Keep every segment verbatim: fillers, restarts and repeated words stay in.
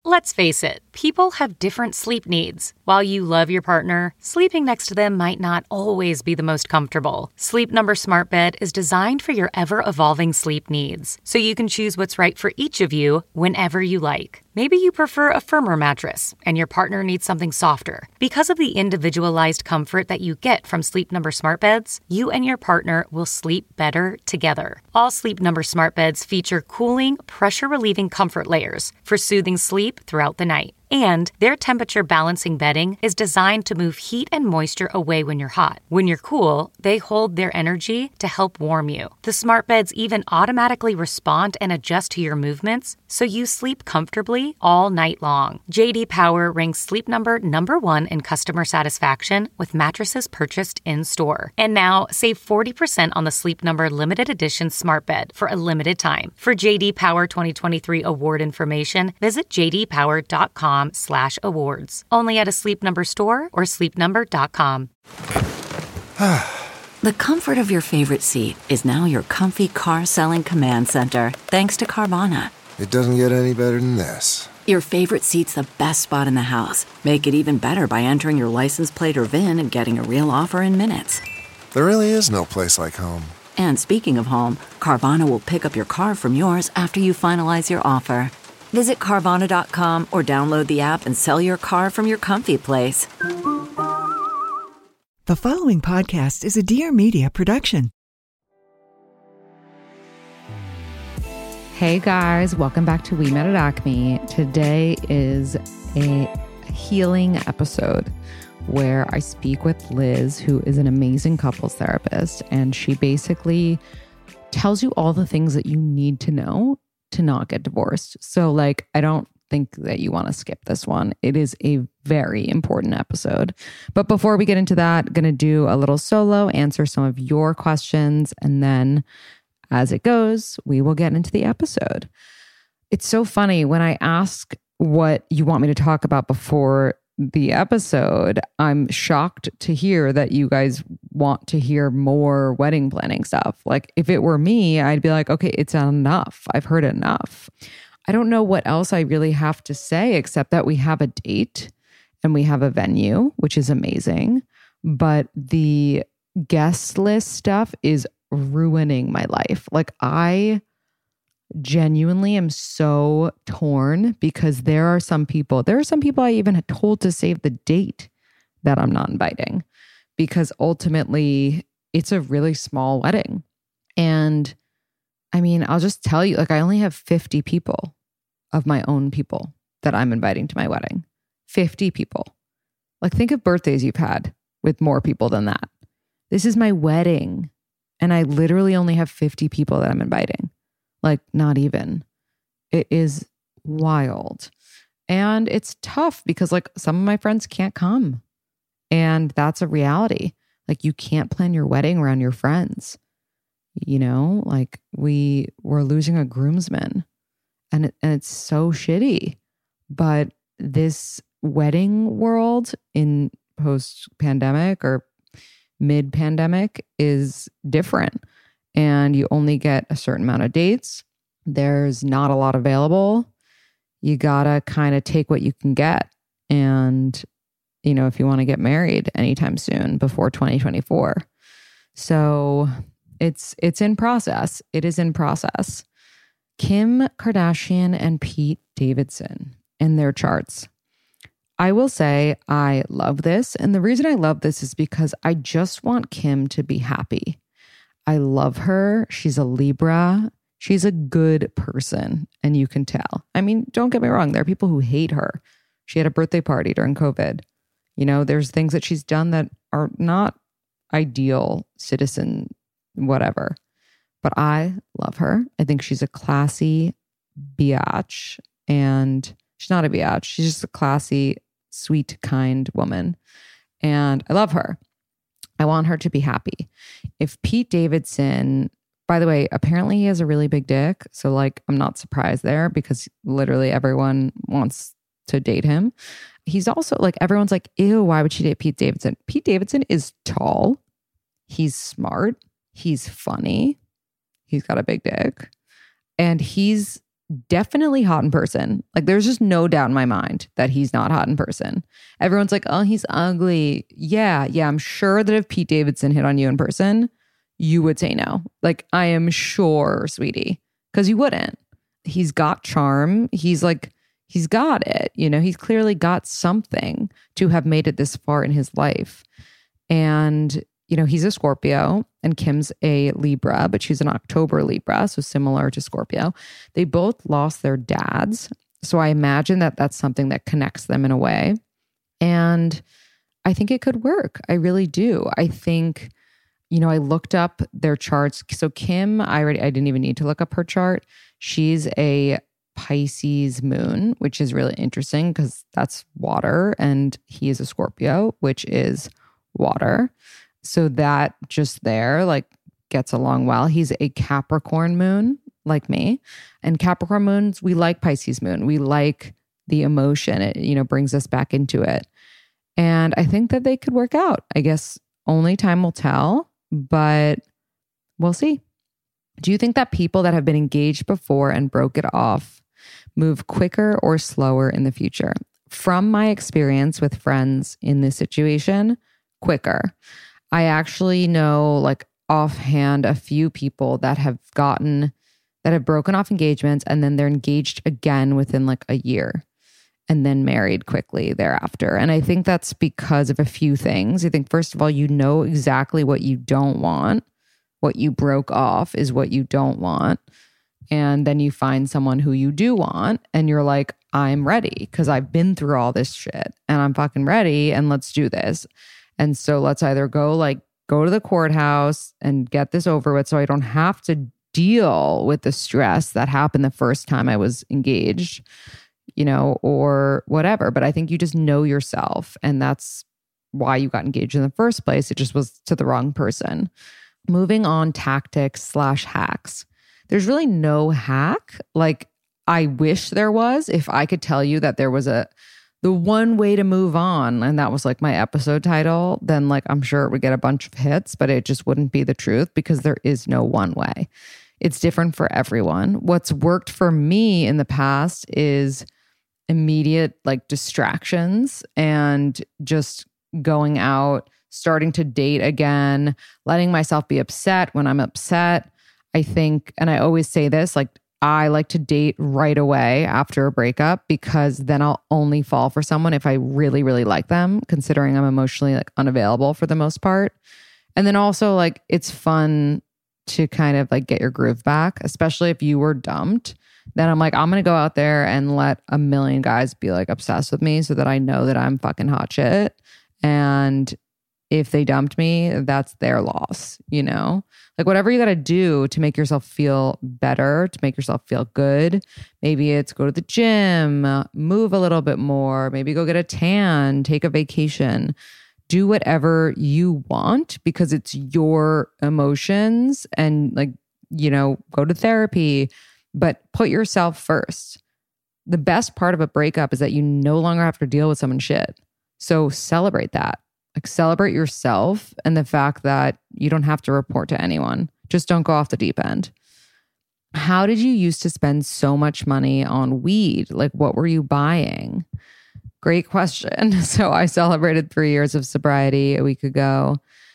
Let's face it, people have different sleep needs. While you love your partner, sleeping next to them might not always be the most comfortable. Sleep Number Smart Bed is designed for your ever-evolving sleep needs, so you can choose what's right for each of you whenever you like. Maybe you prefer a firmer mattress and your partner needs something softer. Because of the individualized comfort that you get from Sleep Number Smart Beds, you and your partner will sleep better together. All Sleep Number Smart Beds feature cooling, pressure-relieving comfort layers for soothing sleep throughout the night. And their temperature balancing bedding is designed to move heat and moisture away when you're hot. When you're cool, they hold their energy to help warm you. The smart beds even automatically respond and adjust to your movements, so you sleep comfortably all night long. J D Power ranks Sleep Number number one in customer satisfaction with mattresses purchased in-store. And now, save forty percent on the Sleep Number limited edition smart bed for a limited time. For J D Power twenty twenty-three award information, visit j d power dot com slash awards. Only at a Sleep Number store or sleep number dot com. The comfort of your favorite seat is now your comfy car selling command center, thanks to Carvana. It doesn't get any better than this. Your favorite seat's the best spot in the house. Make it even better by entering your license plate or V I N and getting a real offer in minutes. There really is no place like home. And speaking of home, Carvana will pick up your car from yours after you finalize your offer. Visit Carvana dot com or download the app and sell your car from your comfy place. The following podcast is a Dear Media production. Hey guys, welcome back to We Met at Acme. Today is a healing episode where I speak with Liz, who is an amazing couples therapist, and she basically tells you all the things that you need to know to not get divorced. So like, I don't think that you want to skip this one. It is a very important episode. But before we get into that, going to do a little solo, answer some of your questions, and then as it goes, we will get into the episode. It's so funny when I ask what you want me to talk about before the episode, I'm shocked to hear that you guys want to hear more wedding planning stuff. Like if it were me, I'd be like, okay, it's enough. I've heard enough. I don't know what else I really have to say except that we have a date and we have a venue, which is amazing. But the guest list stuff is ruining my life. Like I genuinely am so torn because there are some people, there are some people I even had told to save the date that I'm not inviting because ultimately it's a really small wedding. And I mean, I'll just tell you, like I only have fifty people of my own people that I'm inviting to my wedding. fifty people. Like think of birthdays you've had with more people than that. This is my wedding. And I literally only have fifty people that I'm inviting. Like not even. It is wild. And it's tough because like some of my friends can't come. And that's a reality. Like you can't plan your wedding around your friends. You know, like we were losing a groomsman and, it, and it's so shitty. But this wedding world in post-pandemic or mid-pandemic is different. And you only get a certain amount of dates. There's not a lot available. You gotta kind of take what you can get. And, you know, if you want to get married anytime soon before twenty twenty-four. So it's it's in process. It is in process. Kim Kardashian and Pete Davidson in their charts. I will say I love this. And the reason I love this is because I just want Kim to be happy. I love her. She's a Libra. She's a good person. And you can tell. I mean, don't get me wrong. There are people who hate her. She had a birthday party during COVID. You know, there's things that she's done that are not ideal citizen, whatever. But I love her. I think she's a classy biatch. And she's not a biatch. She's just a classy, sweet, kind woman. And I love her. I want her to be happy. If Pete Davidson, by the way, apparently he has a really big dick. So like, I'm not surprised there because literally everyone wants to date him. He's also like, everyone's like, ew, why would she date Pete Davidson? Pete Davidson is tall. He's smart. He's funny. He's got a big dick. And he's definitely hot in person. Like there's just no doubt in my mind that he's not hot in person. Everyone's like, oh, he's ugly. Yeah, yeah. I'm sure that if Pete Davidson hit on you in person, you would say no. Like I am sure, sweetie, because you wouldn't. He's got charm. He's like, he's got it. You know, he's clearly got something to have made it this far in his life. And, you know, he's a Scorpio and Kim's a Libra, but she's an October Libra, so similar to Scorpio. They both lost their dads. So I imagine that that's something that connects them in a way. And I think it could work. I really do. I think, you know, I looked up their charts. So Kim, I already, I didn't even need to look up her chart. She's a Pisces moon, which is really interesting because that's water, and he is a Scorpio, which is water. So that just there like gets along well. He's a Capricorn moon like me, and Capricorn moons, we like Pisces moon. We like the emotion. It, you know, brings us back into it. And I think that they could work out. I guess only time will tell, but we'll see. Do you think that people that have been engaged before and broke it off move quicker or slower in the future? From my experience with friends in this situation, quicker. I actually know like offhand a few people that have gotten, that have broken off engagements and then they're engaged again within like a year and then married quickly thereafter. And I think that's because of a few things. I think first of all, you know exactly what you don't want. What you broke off is what you don't want. And then you find someone who you do want and you're like, I'm ready because I've been through all this shit and I'm fucking ready and let's do this. And so let's either go like go to the courthouse and get this over with so I don't have to deal with the stress that happened the first time I was engaged, you know, or whatever. But I think you just know yourself, and that's why you got engaged in the first place. It just was to the wrong person. Moving on, tactics slash hacks. There's really no hack. Like I wish there was. If I could tell you that there was a the one way to move on, and that was like my episode title, then like I'm sure it would get a bunch of hits, but it just wouldn't be the truth because there is no one way. It's different for everyone. What's worked for me in the past is immediate like distractions and just going out, starting to date again, letting myself be upset when I'm upset. I think, and I always say this, like I like to date right away after a breakup because then I'll only fall for someone if I really, really like them, considering I'm emotionally like unavailable for the most part. And then also like it's fun to kind of like get your groove back, especially if you were dumped. Then I'm like, I'm going to go out there and let a million guys be like obsessed with me so that I know that I'm fucking hot shit. And if they dumped me, that's their loss, you know? Like whatever you got to do to make yourself feel better, to make yourself feel good. Maybe it's go to the gym, move a little bit more, maybe go get a tan, take a vacation. Do whatever you want because it's your emotions, and like, you know, go to therapy, but put yourself first. The best part of a breakup is that you no longer have to deal with someone's shit. So celebrate that. Like celebrate yourself and the fact that you don't have to report to anyone. Just don't go off the deep end. How did you used to spend so much money on weed? Like what were you buying? Great question. So I celebrated three years of sobriety a week ago,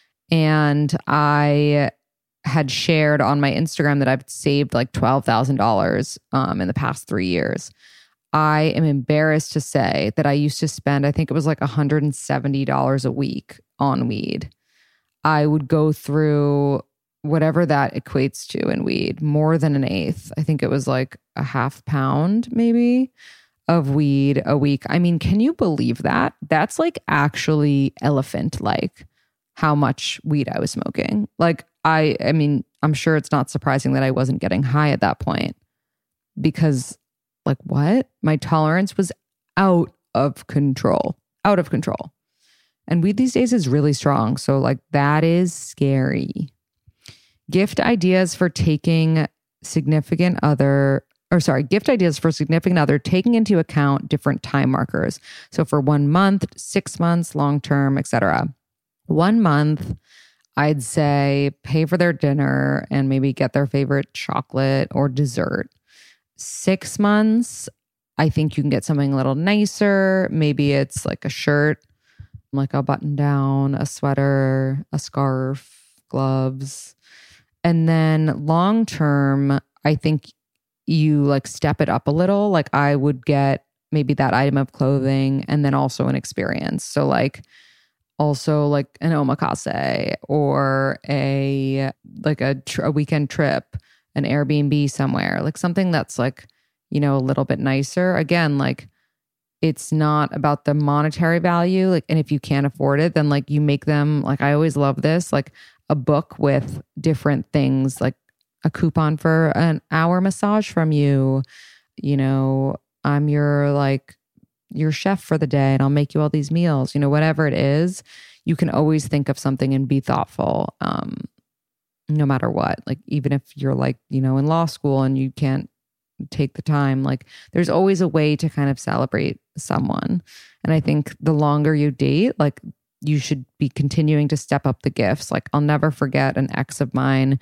and I had shared on my Instagram that I've saved like twelve thousand dollars um, in the past three years. I am embarrassed to say that I used to spend, I think it was like one hundred seventy dollars a week on weed. I would go through whatever that equates to in weed, more than an eighth. I think it was like a half pound maybe of weed a week. I mean, can you believe that? That's like actually elephant-like how much weed I was smoking. Like, I, I mean, I'm sure it's not surprising that I wasn't getting high at that point because like what? My tolerance was out of control, out of control. And weed these days is really strong. So like that is scary. Gift ideas for taking significant other, or sorry, gift ideas for significant other, taking into account different time markers. So for one month, six months, long-term, et cetera. One month, I'd say pay for their dinner and maybe get their favorite chocolate or dessert. Six months, I think you can get something a little nicer. Maybe it's like a shirt, like a button down, a sweater, a scarf, gloves. And then long term, I think you like step it up a little. Like I would get maybe that item of clothing and then also an experience. So like also like an omakase or a like a, tr- a weekend trip, an Airbnb somewhere, like something that's like, you know, a little bit nicer. Again, like it's not about the monetary value. Like, and if you can't afford it, then like you make them, like I always love this, like a book with different things, like a coupon for an hour massage from you. You know, I'm your like your chef for the day and I'll make you all these meals, you know, whatever it is, you can always think of something and be thoughtful. Um, no matter what, like even if you're like, you know, in law school and you can't take the time, like there's always a way to kind of celebrate someone. And I think the longer you date, like you should be continuing to step up the gifts. Like I'll never forget an ex of mine.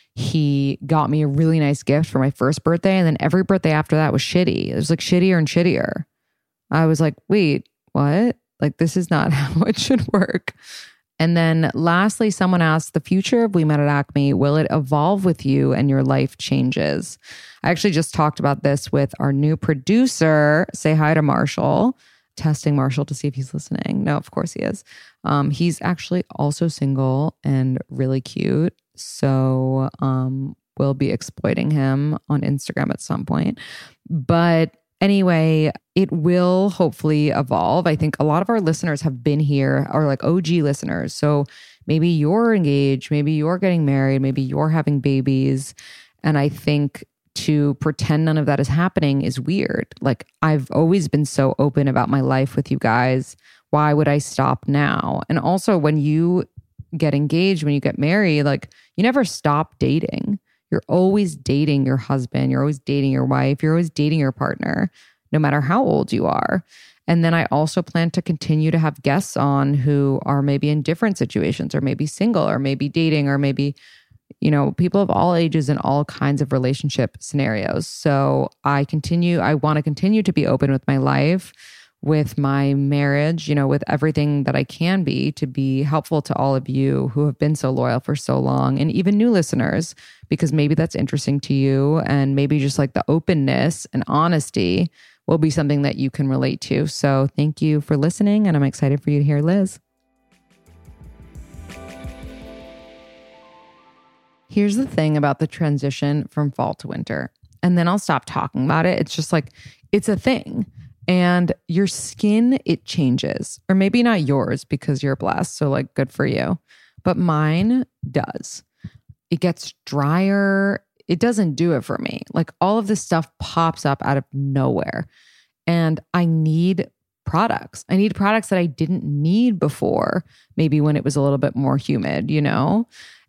He got me a really nice gift for my first birthday. And then every birthday after that was shitty. It was like shittier and shittier. I was like, wait, what? Like, this is not how it should work. And then lastly, someone asked, the future of We Met at Acme, will it evolve with you and your life changes? I actually just talked about this with our new producer. Say hi to Marshall. Testing Marshall to see if he's listening. No, of course he is. Um, he's actually also single and really cute. So um, we'll be exploiting him on Instagram at some point. But anyway, it will hopefully evolve. I think a lot of our listeners have been here, or like O G listeners. So maybe you're engaged, maybe you're getting married, maybe you're having babies. And I think to pretend none of that is happening is weird. Like I've always been so open about my life with you guys. Why would I stop now? And also when you get engaged, when you get married, like you never stop dating. You're always dating your husband. You're always dating your wife. You're always dating your partner, no matter how old you are. And then I also plan to continue to have guests on who are maybe in different situations, or maybe single, or maybe dating, or maybe, you know, people of all ages and all kinds of relationship scenarios. So I continue, I want to continue to be open with my life, with my marriage, you know, with everything that I can be, to be helpful to all of you who have been so loyal for so long, and even new listeners, because maybe that's interesting to you, and maybe just like the openness and honesty will be something that you can relate to. So thank you for listening, and I'm excited for you to hear Liz. Here's the thing about the transition from fall to winter, and then I'll stop talking about it. It's just like, it's a thing. And your skin, it changes. Or maybe not yours because you're blessed. So like, good for you. But mine does. It gets drier. It doesn't do it for me. Like all of this stuff pops up out of nowhere. And I need products. I need products that I didn't need before, maybe when it was a little bit more humid, you know?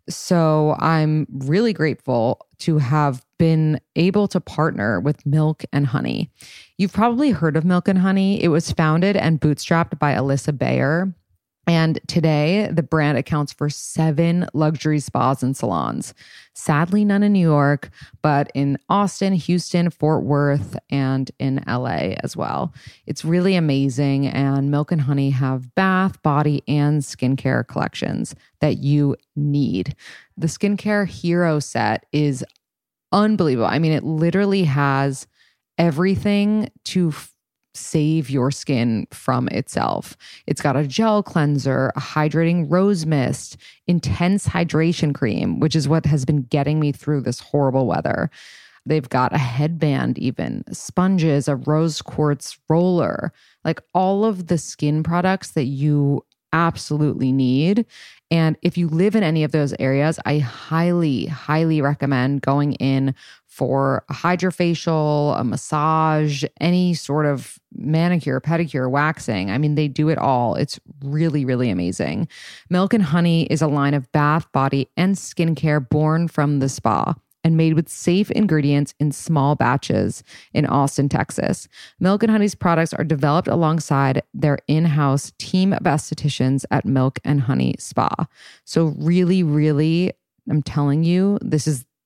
So I'm really grateful to have been able to partner with Milk and Honey. You've probably heard of Milk and Honey. It was founded and bootstrapped by Alyssa Bayer. And today, the brand accounts for seven luxury spas and salons. Sadly, none in New York, but in Austin, Houston, Fort Worth, and in L A as well. It's really amazing. And Milk and Honey have bath, body, and skincare collections that you need. The Skincare Hero set is unbelievable. I mean, it literally has everything to f- save your skin from itself. It's got a gel cleanser, a hydrating rose mist, intense hydration cream, which is what has been getting me through this horrible weather. They've got a headband even, sponges, a rose quartz roller, like all of the skin products that you absolutely need. And if you live in any of those areas, I highly, highly recommend going in for a hydrofacial, a massage, any sort of manicure, pedicure, waxing. I mean, they do it all. It's really, really amazing. Milk and Honey is a line of bath, body, and skincare born from the spa and made with safe ingredients in small batches in Austin, Texas. Milk and Honey's products are developed alongside their in-house team of estheticians at Milk and Honey Spa. So really, really, I'm telling you, this is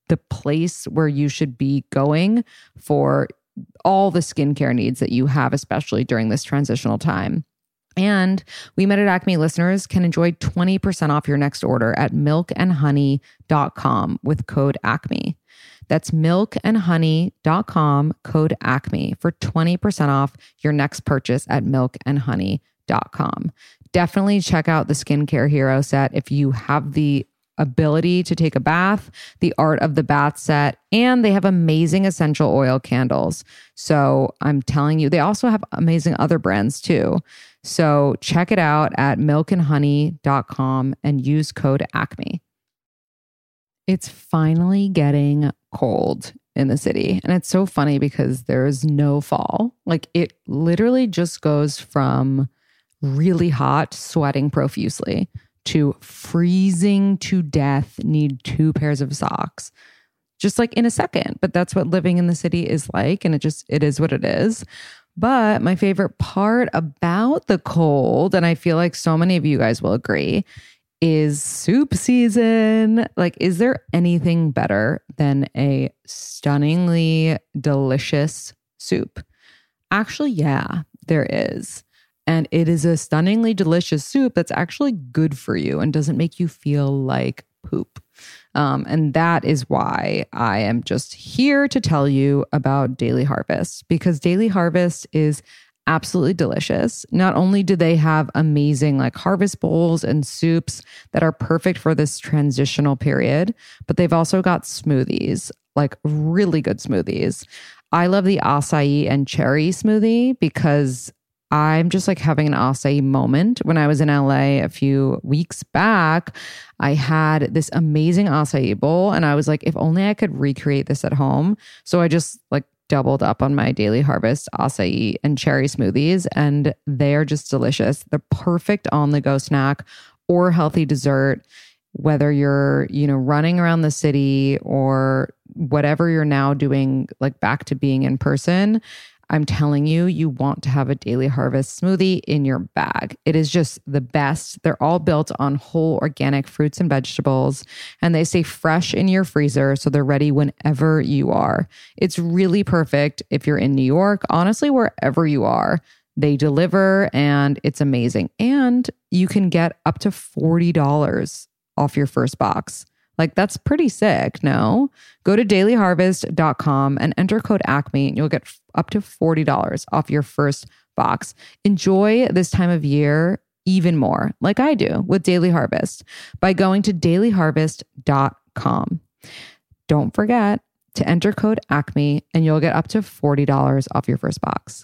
the place where you should be going for all the skincare needs that you have, especially during this transitional time. And We Met at Acme listeners can enjoy twenty percent off your next order at milk and honey dot com with code ACME. That's milk and honey dot com, code ACME for twenty percent off your next purchase at milk and honey dot com. Definitely check out the Skincare Hero set if you have the ability to take a bath, the Art of the Bath set, and they have amazing essential oil candles. So I'm telling you, they also have amazing other brands too. So check it out at milk and honey dot com and use code ACME. It's finally getting cold in the city. And it's so funny because there's no fall. Like it literally just goes from really hot, sweating profusely, to freezing to death, need two pairs of socks. Just like in a second. But that's what living in the city is like. And it just, it is what it is. But my favorite part about the cold, and I feel like so many of you guys will agree, is soup season. Like, is there anything better than a stunningly delicious soup? Actually, yeah, there is. And it is a stunningly delicious soup that's actually good for you and doesn't make you feel like poop. Um, and that is why I am just here to tell you about Daily Harvest, because Daily Harvest is absolutely delicious. Not only do they have amazing like harvest bowls and soups that are perfect for this transitional period, but they've also got smoothies, like really good smoothies. I love the acai and cherry smoothie because I'm just like having an acai moment. When I was in L A a few weeks back, I had this amazing acai bowl and I was like, if only I could recreate this at home. So I just like doubled up on my Daily Harvest acai and cherry smoothies, and they are just delicious. They're perfect on the go snack or healthy dessert, whether you're, you know, running around the city or whatever you're now doing, like back to being in person. I'm telling you, you want to have a Daily Harvest smoothie in your bag. It is just the best. They're all built on whole organic fruits and vegetables, and they stay fresh in your freezer, so they're ready whenever you are. It's really perfect if you're in New York, honestly, wherever you are. They deliver, and it's amazing. And you can get up to forty dollars off your first box. Like, that's pretty sick, no? Go to daily harvest dot com and enter code ACME and you'll get up to forty dollars off your first box. Enjoy this time of year even more, like I do with Daily Harvest, by going to daily harvest dot com. Don't forget to enter code ACME and you'll get up to forty dollars off your first box.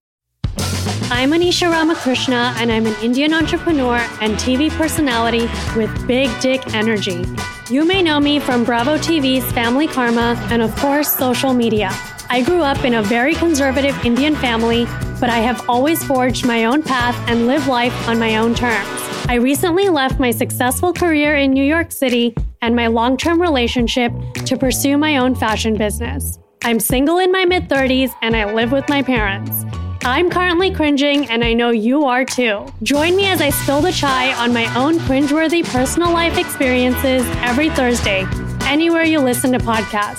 I'm Anisha Ramakrishna, and I'm an Indian entrepreneur and T V personality with big dick energy. You may know me from Bravo T V's Family Karma and, of course, social media. I grew up in a very conservative Indian family, but I have always forged my own path and lived life on my own terms. I recently left my successful career in New York City and my long-term relationship to pursue my own fashion business. I'm single in my mid-thirties and I live with my parents. I'm currently cringing, and I know you are too. Join me as I spill the chai on my own cringeworthy personal life experiences every Thursday, anywhere you listen to podcasts.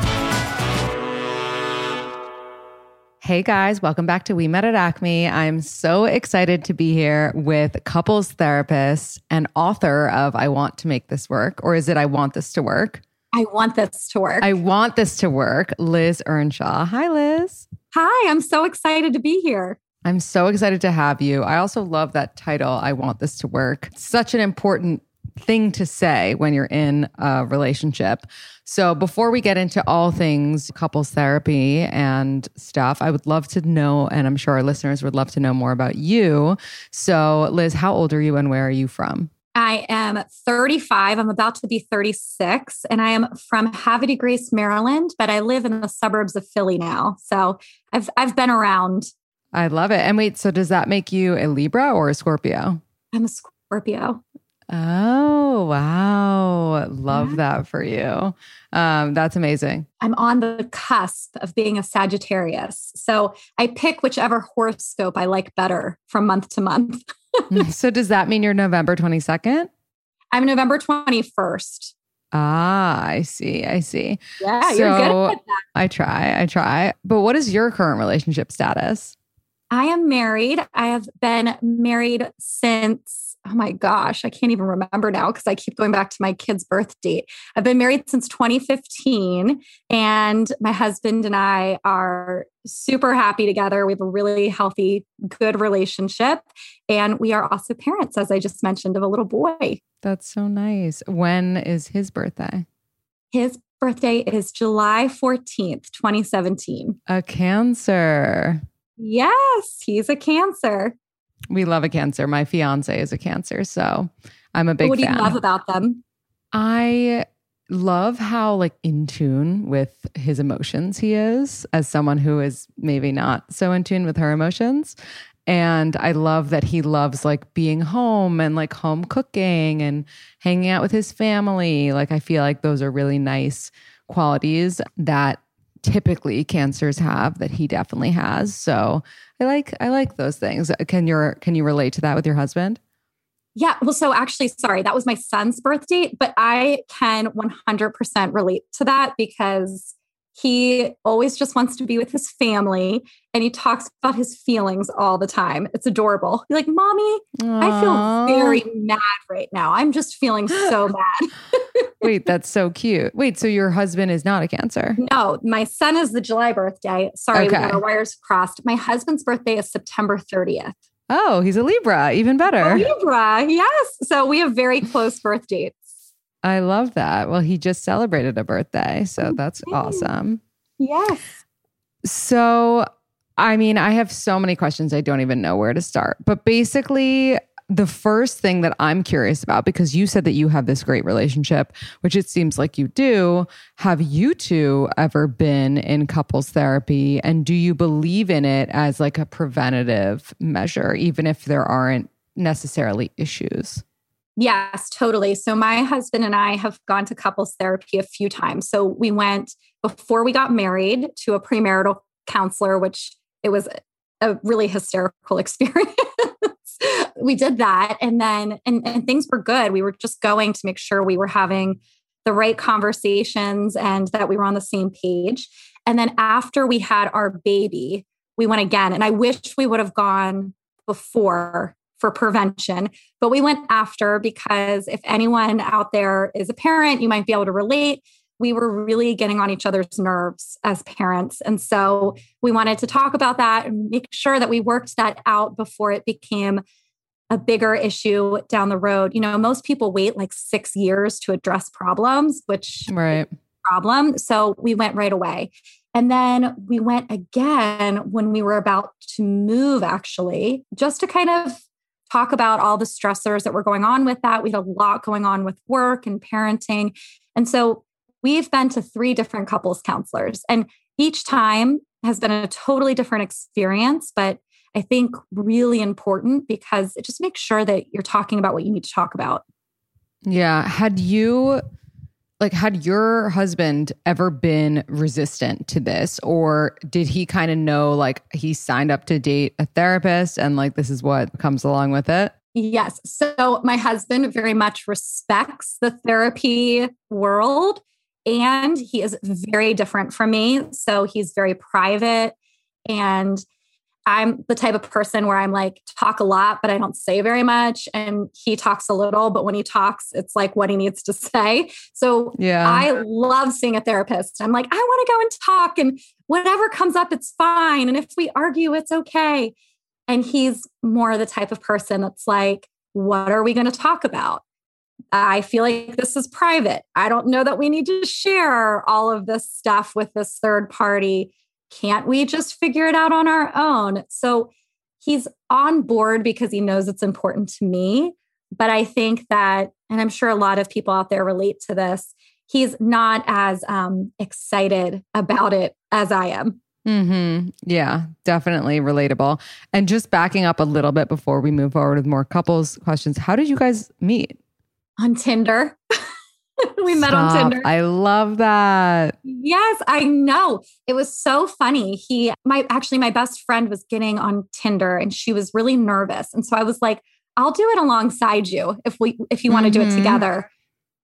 Hey guys, welcome back to We Met at Acme. I'm so excited to be here with couples therapist and author of I Want to Make This Work, or is it I Want This to Work? I want this to work. I Want This to Work, Liz Earnshaw. Hi, Liz. Hi, I'm so excited to be here. I'm so excited to have you. I also love that title, I Want This to Work. It's such an important thing to say when you're in a relationship. So before we get into all things couples therapy and stuff, I would love to know, and I'm sure our listeners would love to know more about you. So Liz, how old are you and where are you from? I am thirty-five. I'm about to be thirty-six, and I am from Havre de Grace, Maryland, but I live in the suburbs of Philly now. So I've I've been around. I love it. And wait, so does that make you a Libra or a Scorpio? I'm a Scorpio. Oh, wow. Love yeah. that for you. Um, that's amazing. I'm on the cusp of being a Sagittarius. So I pick whichever horoscope I like better from month to month. So does that mean you're November twenty-second? I'm November twenty-first. Ah, I see. I see. Yeah, so you're good at that. I try. I try. But what is your current relationship status? I am married. I have been married since, oh my gosh, I can't even remember now because I keep going back to my kid's birth date. I've been married since twenty fifteen, and my husband and I are super happy together. We have a really healthy, good relationship. And we are also parents, as I just mentioned, of a little boy. That's so nice. When is his birthday? His birthday is July fourteenth, twenty seventeen. A Cancer. Yes, he's a Cancer. We love a Cancer. My fiance is a Cancer, so I'm a big fan. What do you love about them? I love how like in tune with his emotions he is, as someone who is maybe not so in tune with her emotions. And I love that he loves like being home and like home cooking and hanging out with his family. Like I feel like those are really nice qualities that typically Cancers have that he definitely has. So I like I like those things. Can you can you relate to that with your husband? Yeah. Well, so actually, sorry, that was my son's birth date, but I can one hundred percent relate to that because he always just wants to be with his family and he talks about his feelings all the time. It's adorable. He's like, Mommy, Aww. I feel very mad right now. I'm just feeling so mad. Wait, that's so cute. Wait, so your husband is not a Cancer? No, my son is the July birthday. Sorry, Okay. we got our wires crossed. My husband's birthday is September thirtieth. Oh, he's a Libra. Even better. A Libra, yes. So we have very close birth dates. I love that. Well, he just celebrated a birthday, so that's Okay. awesome. Yes. So, I mean, I have so many questions. I don't even know where to start. But basically, the first thing that I'm curious about, because you said that you have this great relationship, which it seems like you do, have you two ever been in couples therapy? And do you believe in it as like a preventative measure, even if there aren't necessarily issues? Yes, totally. So my husband and I have gone to couples therapy a few times. So we went before we got married to a premarital counselor, which it was a really hysterical experience. We did that. And then, and, and things were good. We were just going to make sure we were having the right conversations and that we were on the same page. And then after we had our baby, we went again. And I wish we would have gone before for prevention, but we went after because if anyone out there is a parent, you might be able to relate. We were really getting on each other's nerves as parents. And so we wanted to talk about that and make sure that we worked that out before it became a bigger issue down the road. You know, most people wait like six years to address problems, which Right. is a problem. So we went right away. And then we went again when we were about to move, actually, just to kind of talk about all the stressors that were going on with that. We had a lot going on with work and parenting. And so we've been to three different couples counselors, and each time has been a totally different experience, but I think really important because it just makes sure that you're talking about what you need to talk about. Yeah. Had you, like, had your husband ever been resistant to this, or did he kind of know, like, he signed up to date a therapist and like, this is what comes along with it? Yes. So my husband very much respects the therapy world, and he is very different from me. So he's very private, and I'm the type of person where I'm like, talk a lot, but I don't say very much. And he talks a little, but when he talks, it's like what he needs to say. So Yeah. I love seeing a therapist. I'm like, I want to go and talk, and whatever comes up, it's fine. And if we argue, it's okay. And he's more the type of person that's like, what are we going to talk about? I feel like this is private. I don't know that we need to share all of this stuff with this third party. Can't we just figure it out on our own? So he's on board because he knows it's important to me. But I think that, and I'm sure a lot of people out there relate to this, he's not as um, excited about it as I am. Mm-hmm. Yeah, definitely relatable. And just backing up a little bit before we move forward with more couples questions, how did you guys meet? On Tinder. We met Stop. on Tinder. I love that. Yes, I know. It was so funny. He, my, actually, my best friend was getting on Tinder and she was really nervous. And so I was like, I'll do it alongside you if we, if you want to do it Mhm. together.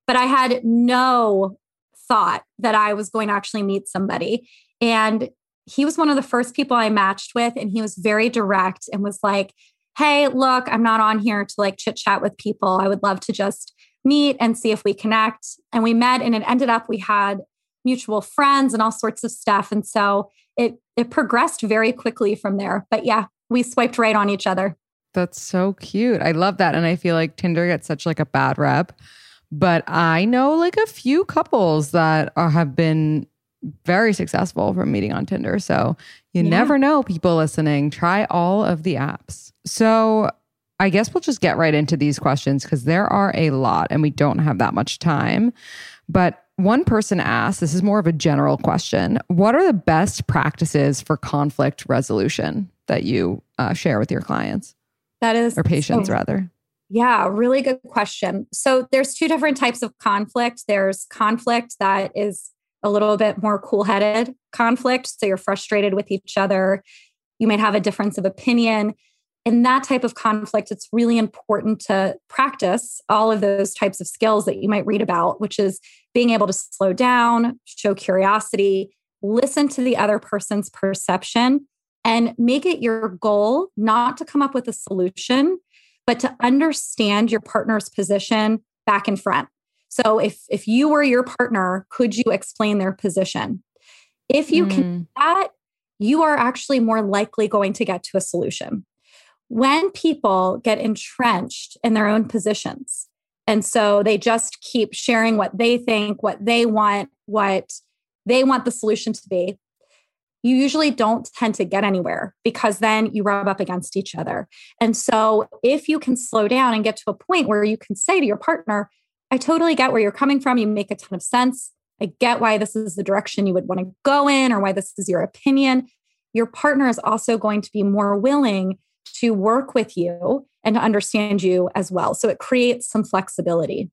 but I had no thought that I was going to actually meet somebody. And he was one of the first people I matched with. And he was very direct and was like, hey, look, I'm not on here to like chit chat with people. I would love to just meet and see if we connect. And we met, and it ended up we had mutual friends and all sorts of stuff. And so it it progressed very quickly from there. But yeah, we swiped right on each other. That's so cute. I love that. And I feel like Tinder gets such like a bad rep. But I know like a few couples that are, have been very successful from meeting on Tinder. So you yeah. never know, people listening. Try all of the apps. So I guess we'll just get right into these questions because there are a lot and we don't have that much time. But one person asked, this is more of a general question, what are the best practices for conflict resolution that you uh, share with your clients? That is, or patients so, rather. Yeah, really good question. So there's two different types of conflict. There's conflict that is a little bit more cool-headed conflict. So you're frustrated with each other. You might have a difference of opinion. In that type of conflict, it's really important to practice all of those types of skills that you might read about, which is being able to slow down, show curiosity, listen to the other person's perception, and make it your goal not to come up with a solution, but to understand your partner's position back and front. So if, if you were your partner, could you explain their position? If you mm. can do that, you are actually more likely going to get to a solution. When people get entrenched in their own positions, and so they just keep sharing what they think, what they want, what they want the solution to be, you usually don't tend to get anywhere because then you rub up against each other. And so if you can slow down and get to a point where you can say to your partner, I totally get where you're coming from. You make a ton of sense. I get why this is the direction you would want to go in or why this is your opinion. Your partner is also going to be more willing to work with you and to understand you as well. So it creates some flexibility.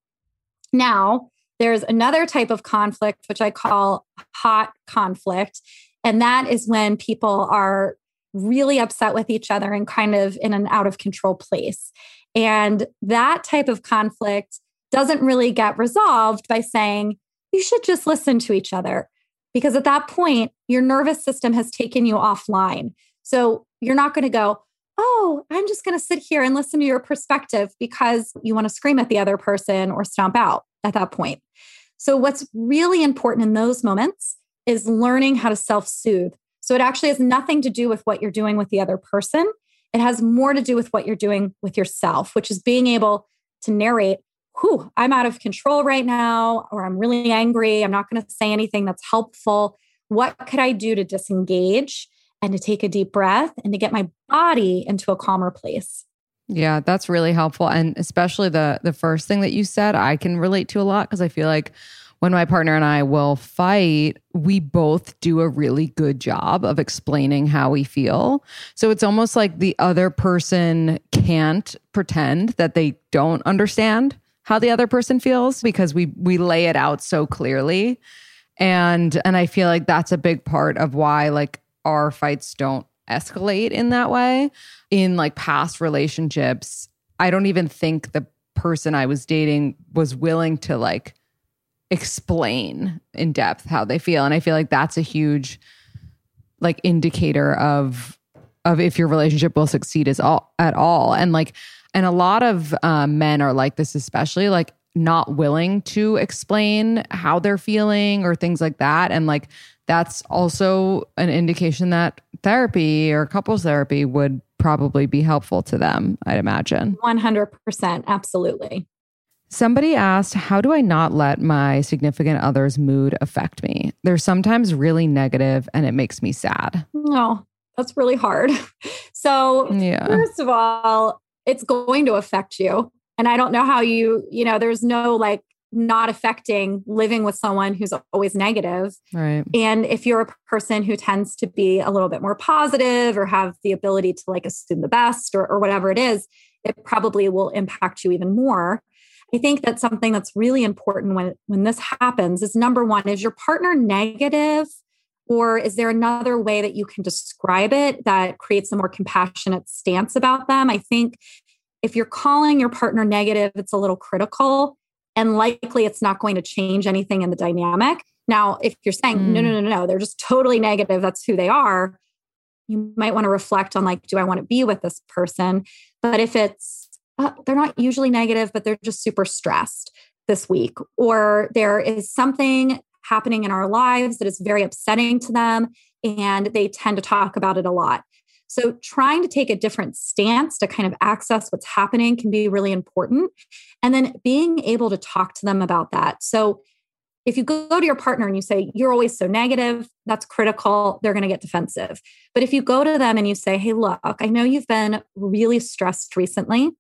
Now, there's another type of conflict, which I call hot conflict. And that is when people are really upset with each other and kind of in an out of control place. And that type of conflict doesn't really get resolved by saying, you should just listen to each other. Because at that point, your nervous system has taken you offline. So you're not going to go, oh, I'm just going to sit here and listen to your perspective because you want to scream at the other person or stomp out at that point. So what's really important in those moments is learning how to self-soothe. So it actually has nothing to do with what you're doing with the other person. It has more to do with what you're doing with yourself, which is being able to narrate, whew, I'm out of control right now, or I'm really angry. I'm not going to say anything that's helpful. What could I do to disengage and to take a deep breath and to get my body into a calmer place? Yeah, that's really helpful. And especially the the first thing that you said, I can relate to a lot because I feel like when my partner and I will fight, we both do a really good job of explaining how we feel. So it's almost like the other person can't pretend that they don't understand how the other person feels because we we lay it out so clearly. And and I feel like that's a big part of why like our fights don't escalate in that way. In like past relationships, I don't even think the person I was dating was willing to like explain in depth how they feel. And I feel like that's a huge like indicator of of if your relationship will succeed as all at all. And like and a lot of uh, men are like this, especially like not willing to explain how they're feeling or things like that. And like that's also an indication that therapy or couples therapy would probably be helpful to them, I'd imagine. one hundred percent. Absolutely. Somebody asked, how do I not let my significant other's mood affect me? They're sometimes really negative and it makes me sad. Oh, that's really hard. So yeah. First of all, it's going to affect you. And I don't know how you, you know, there's no like not affecting living with someone who's always negative. Right. And if you're a person who tends to be a little bit more positive or have the ability to like assume the best or, or whatever it is, it probably will impact you even more. I think that something that's really important when, when this happens is number one, is your partner negative? Or is there another way that you can describe it that creates a more compassionate stance about them? I think if you're calling your partner negative, it's a little critical. and likely it's not going to change anything in the dynamic. Now, if you're saying, mm. no, no, no, no, they're just totally negative, that's who they are, you might want to reflect on like, do I want to be with this person? But if it's, uh, they're not usually negative, but they're just super stressed this week, or there is something happening in our lives that is very upsetting to them, and they tend to talk about it a lot. So trying to take a different stance to kind of access what's happening can be really important. And then being able to talk to them about that. So if you go to your partner and you say, you're always so negative, that's critical, they're going to get defensive. But if you go to them and you say, hey, look, I know you've been really stressed recently,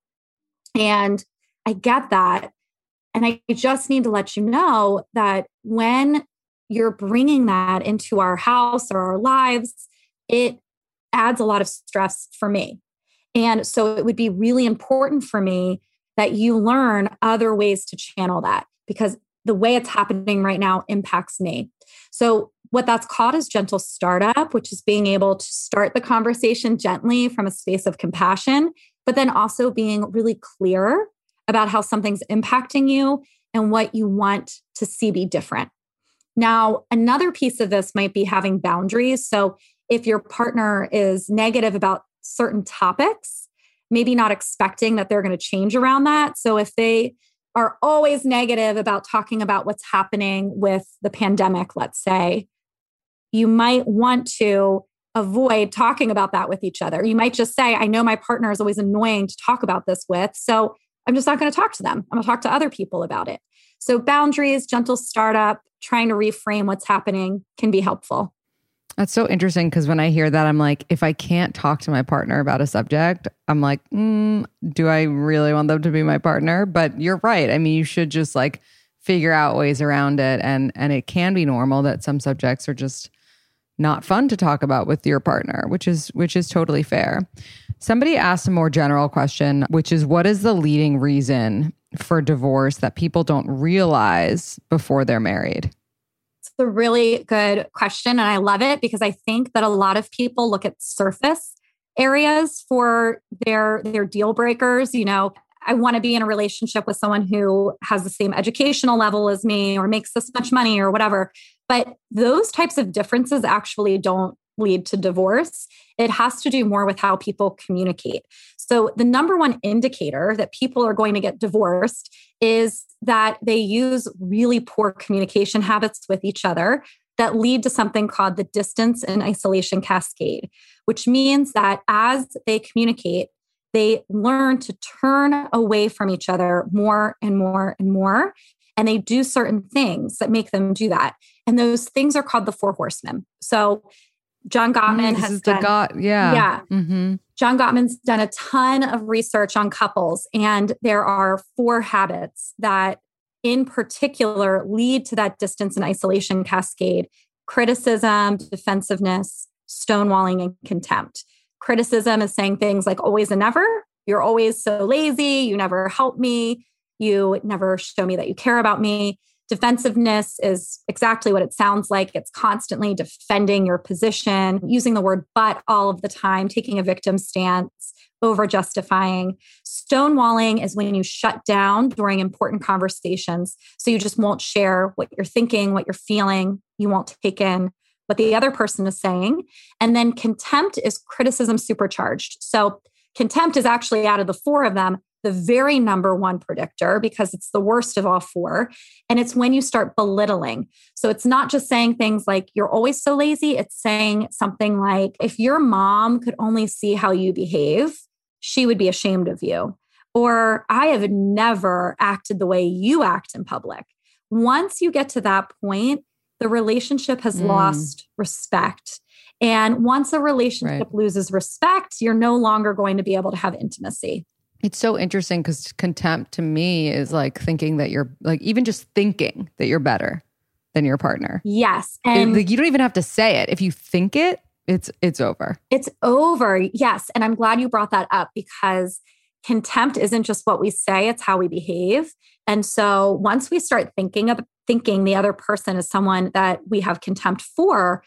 and I get that. And I just need to let you know that when you're bringing that into our house or our lives, it adds a lot of stress for me. And so it would be really important for me that you learn other ways to channel that, because the way it's happening right now impacts me. So what that's called is gentle startup, which is being able to start the conversation gently from a space of compassion, but then also being really clear about how something's impacting you and what you want to see be different. Now, another piece of this might be having boundaries. So if your partner is negative about certain topics, maybe not expecting that they're going to change around that. So if they are always negative about talking about what's happening with the pandemic, let's say, you might want to avoid talking about that with each other. You might just say, I know my partner is always annoying to talk about this with, so I'm just not going to talk to them. I'm going to talk to other people about it. So boundaries, gentle startup, trying to reframe what's happening can be helpful. That's so interesting, because when I hear that, I'm like, if I can't talk to my partner about a subject, I'm like, mm, do I really want them to be my partner? But you're right. I mean, you should just like figure out ways around it. And, and it can be normal that some subjects are just not fun to talk about with your partner, which is which is totally fair. Somebody asked a more general question, which is, what is the leading reason for divorce that people don't realize before they're married? It's a really good question. And I love it because I think that a lot of people look at surface areas for their, their deal breakers. You know, I want to be in a relationship with someone who has the same educational level as me or makes this much money or whatever. But those types of differences actually don't lead to divorce. It has to do more with how people communicate. So the number one indicator that people are going to get divorced is that they use really poor communication habits with each other that lead to something called the distance and isolation cascade, which means that as they communicate, they learn to turn away from each other more and more and more. And they do certain things that make them do that. And those things are called the four horsemen. So John Gottman mm, has done, the Got, yeah. Yeah. Mm-hmm. John Gottman's done a ton of research on couples. And there are four habits that in particular lead to that distance and isolation cascade: criticism, defensiveness, stonewalling, and contempt. Criticism is saying things like always and never. You're always so lazy. You never help me. You never show me that you care about me. Defensiveness is exactly what it sounds like. It's constantly defending your position, using the word but all of the time, taking a victim stance, over justifying. Stonewalling is when you shut down during important conversations. So you just won't share what you're thinking, what you're feeling. You won't take in what the other person is saying. And then contempt is criticism supercharged. So contempt is actually, out of the four of them, the very number one predictor because it's the worst of all four. And it's when you start belittling. So it's not just saying things like, you're always so lazy. It's saying something like, if your mom could only see how you behave, she would be ashamed of you. Or I have never acted the way you act in public. Once you get to that point, the relationship has mm. lost respect. And once a relationship right. loses respect, you're no longer going to be able to have intimacy. It's so interesting because contempt to me is like thinking that you're like, even just thinking that you're better than your partner. Yes. And it, like, you don't even have to say it. If you think it, it's, it's over. It's over. Yes. And I'm glad you brought that up because contempt isn't just what we say, it's how we behave. And so once we start thinking of thinking the other person is someone that we have contempt for,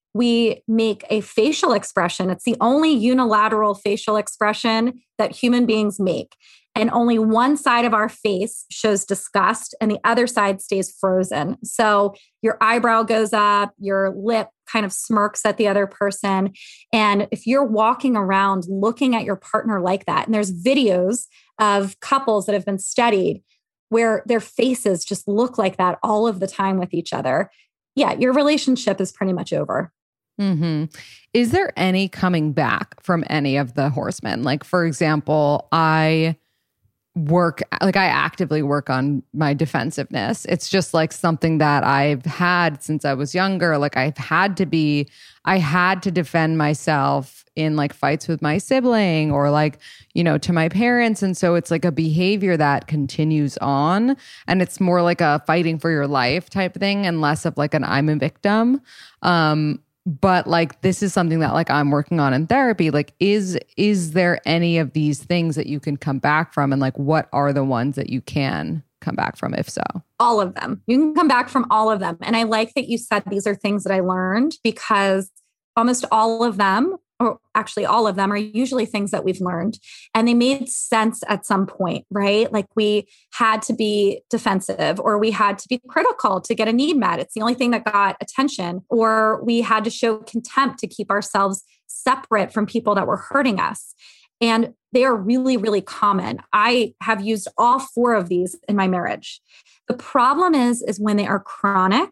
we make a facial expression. It's the only unilateral facial expression that human beings make. and only one side of our face shows disgust and the other side stays frozen. So your eyebrow goes up, your lip kind of smirks at the other person. And if you're walking around looking at your partner like that, and there's videos of couples that have been studied where their faces just look like that all of the time with each other, yeah, your relationship is pretty much over. Mm-hmm. Is there any coming back from any of the horsemen? Like, for example, I work, like I actively work on my defensiveness. It's just like something that I've had since I was younger. Like I've had to be, I had to defend myself in like fights with my sibling or like, you know, to my parents. And so it's like a behavior that continues on, and it's more like a fighting for your life type thing and less of like an I'm a victim. Um, But like, this is something that like I'm working on in therapy. Like, is, is there any of these things that you can come back from? And like, what are the ones that you can come back from, if so? All of them. You can come back from all of them. And I like that you said these are things that I learned, because almost all of them, or actually all of them, are usually things that we've learned and they made sense at some point, right? Like we had to be defensive or we had to be critical to get a need met. It's the only thing that got attention. Or we had to show contempt to keep ourselves separate from people that were hurting us. And they are really, really common. I have used all four of these in my marriage. The problem is, is when they are chronic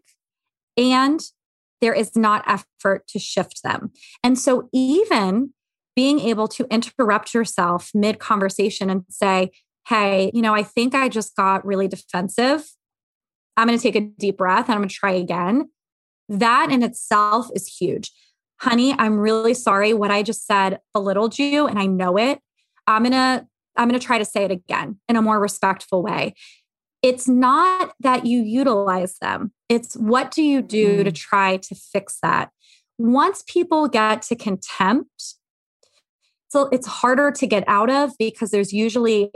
and there is not effort to shift them. And so even being able to interrupt yourself mid-conversation and say, hey, you know, I think I just got really defensive. I'm going to take a deep breath and I'm going to try again. That in itself is huge. Honey, I'm really sorry. What I just said belittled you and I know it. I'm going to, I'm going to try to say it again in a more respectful way. It's not that you utilize them. It's what do you do mm. to try to fix that? Once people get to contempt, so it's harder to get out of because there's usually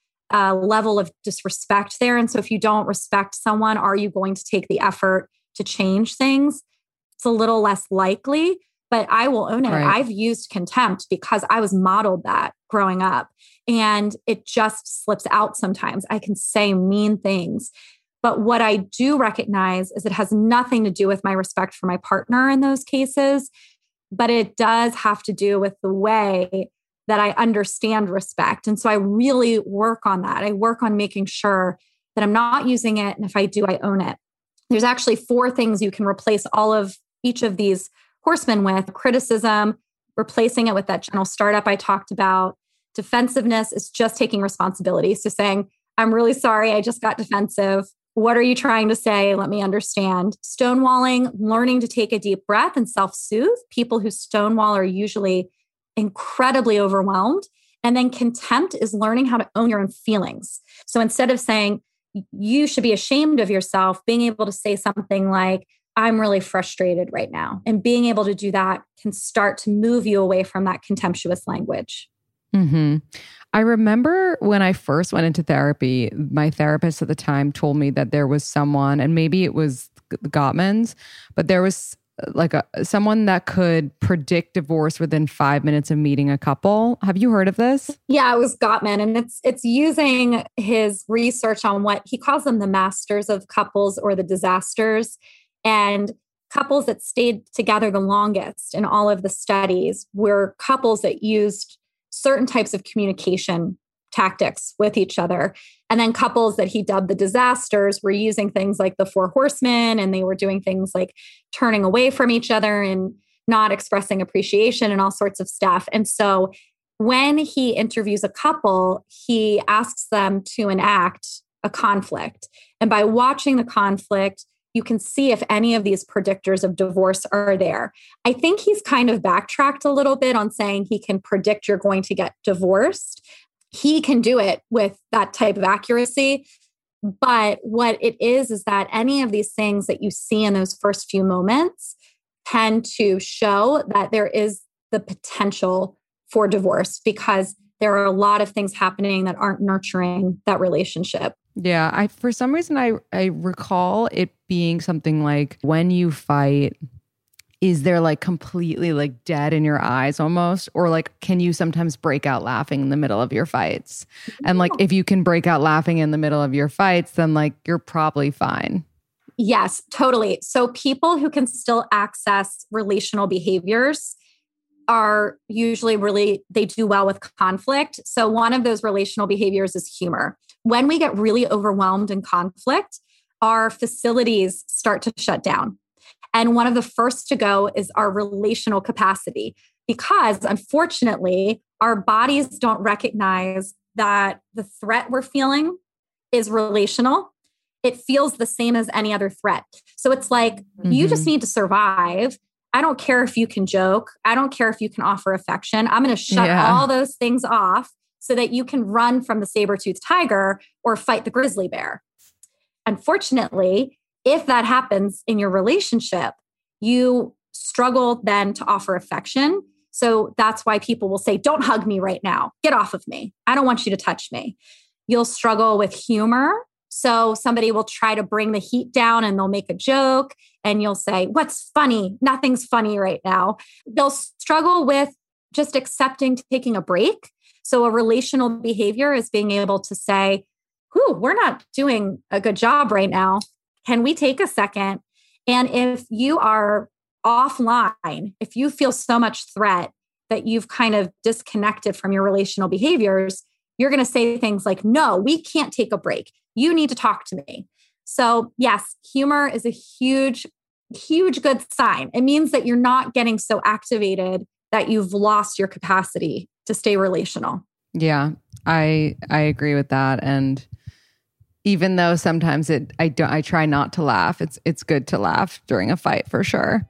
a level of disrespect there. And so if you don't respect someone, are you going to take the effort to change things? It's a little less likely, but I will own it. Right. I've used contempt because I was modeled that growing up. And it just slips out sometimes. I can say mean things. But what I do recognize is it has nothing to do with my respect for my partner in those cases, but it does have to do with the way that I understand respect. And so I really work on that. I work on making sure that I'm not using it. And if I do, I own it. There's actually four things you can replace all of each of these horsemen with: criticism, replacing it with that gentle startup I talked about. Defensiveness is just taking responsibility. So saying, I'm really sorry, I just got defensive. What are you trying to say? Let me understand. Stonewalling, learning to take a deep breath and self-soothe. People who stonewall are usually incredibly overwhelmed. And then contempt is learning how to own your own feelings. So instead of saying, you should be ashamed of yourself, being able to say something like, I'm really frustrated right now. And being able to do that can start to move you away from that contemptuous language. Mm-hmm. I remember when I first went into therapy, my therapist at the time told me that there was someone, and maybe it was the Gottmans, but there was like a someone that could predict divorce within five minutes of meeting a couple. Have you heard of this? Yeah, it was Gottman. And it's it's using his research on what he calls them the masters of couples or the disasters. And couples that stayed together the longest in all of the studies were couples that used certain types of communication tactics with each other. And then couples that he dubbed the disasters were using things like the Four Horsemen, and they were doing things like turning away from each other and not expressing appreciation and all sorts of stuff. And so when he interviews a couple, he asks them to enact a conflict. And by watching the conflict, you can see if any of these predictors of divorce are there. I think he's kind of backtracked a little bit on saying he can predict you're going to get divorced. He can do it with that type of accuracy. But what it is, is that any of these things that you see in those first few moments tend to show that there is the potential for divorce because there are a lot of things happening that aren't nurturing that relationship. Yeah, I for some reason I I recall it being something like when you fight is there like completely like dead in your eyes almost? Or like, can you sometimes break out laughing in the middle of your fights? And like, if you can break out laughing in the middle of your fights, then like, you're probably fine. Yes, totally. So people who can still access relational behaviors are usually really, they do well with conflict. So one of those relational behaviors is humor. When we get really overwhelmed in conflict, our facilities start to shut down. And one of the first to go is our relational capacity, because unfortunately, our bodies don't recognize that the threat we're feeling is relational. It feels the same as any other threat. So it's like, mm-hmm. you just need to survive. I don't care if you can joke. I don't care if you can offer affection. I'm going to shut yeah. all those things off so that you can run from the saber-toothed tiger or fight the grizzly bear. Unfortunately, if that happens in your relationship, you struggle then to offer affection. So that's why people will say, don't hug me right now. Get off of me. I don't want you to touch me. You'll struggle with humor. So somebody will try to bring the heat down and they'll make a joke and you'll say, what's funny? Nothing's funny right now. They'll struggle with just accepting taking a break. So a relational behavior is being able to say, whew, we're not doing a good job right now. Can we take a second? And if you are offline, if you feel so much threat that you've kind of disconnected from your relational behaviors, you're going to say things like, no, we can't take a break. You need to talk to me. So yes, humor is a huge, huge good sign. It means that you're not getting so activated that you've lost your capacity to stay relational. Yeah, I I agree with that. And even though sometimes it I don't I try not to laugh, it's it's good to laugh during a fight for sure.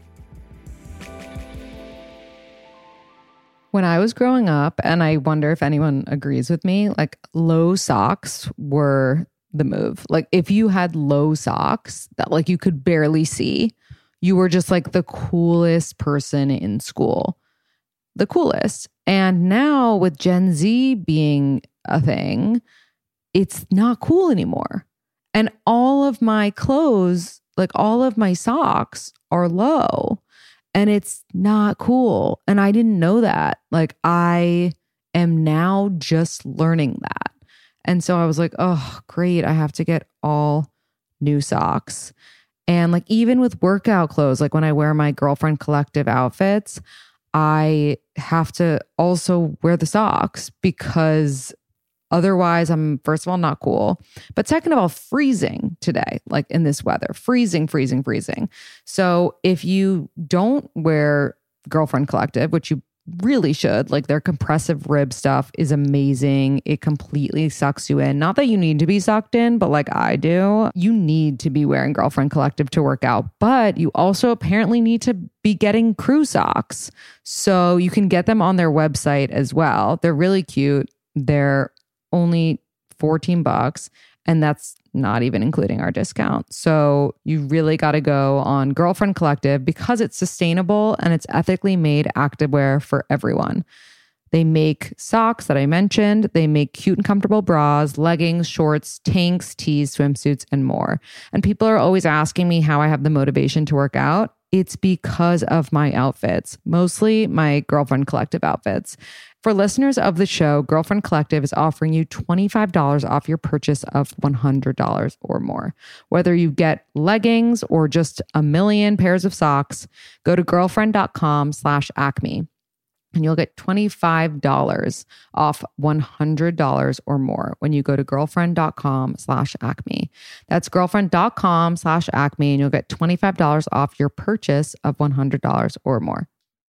When I was growing up, and I wonder if anyone agrees with me, like low socks were the move. Like if you had low socks that like you could barely see, you were just like the coolest person in school. The coolest. And now with Gen Z being a thing, it's not cool anymore. And all of my clothes, like all of my socks are low. And it's not cool. And I didn't know that. Like I am now just learning that. And so I was like, oh, great. I have to get all new socks. And like even with workout clothes, like when I wear my Girlfriend Collective outfits, I have to also wear the socks because otherwise I'm, first of all, not cool. But second of all, freezing today, like in this weather, freezing, freezing, freezing. So if you don't wear Girlfriend Collective, which you really should, like their compressive rib stuff is amazing. It completely sucks you in. Not that you need to be sucked in, but like I do, you need to be wearing Girlfriend Collective to work out. But you also apparently need to be getting crew socks. So you can get them on their website as well. They're really cute. They're only fourteen bucks. And that's not even including our discount. So you really got to go on Girlfriend Collective because it's sustainable and it's ethically made activewear for everyone. They make socks that I mentioned. They make cute and comfortable bras, leggings, shorts, tanks, tees, swimsuits, and more. And people are always asking me how I have the motivation to work out. It's because of my outfits, mostly my Girlfriend Collective outfits. For listeners of the show, Girlfriend Collective is offering you twenty-five dollars off your purchase of one hundred dollars or more. Whether you get leggings or just a million pairs of socks, go to girlfriend.com slash acme and you'll get twenty-five dollars off one hundred dollars or more when you go to girlfriend.com slash acme. That's girlfriend.com slash acme and you'll get twenty-five dollars off your purchase of one hundred dollars or more.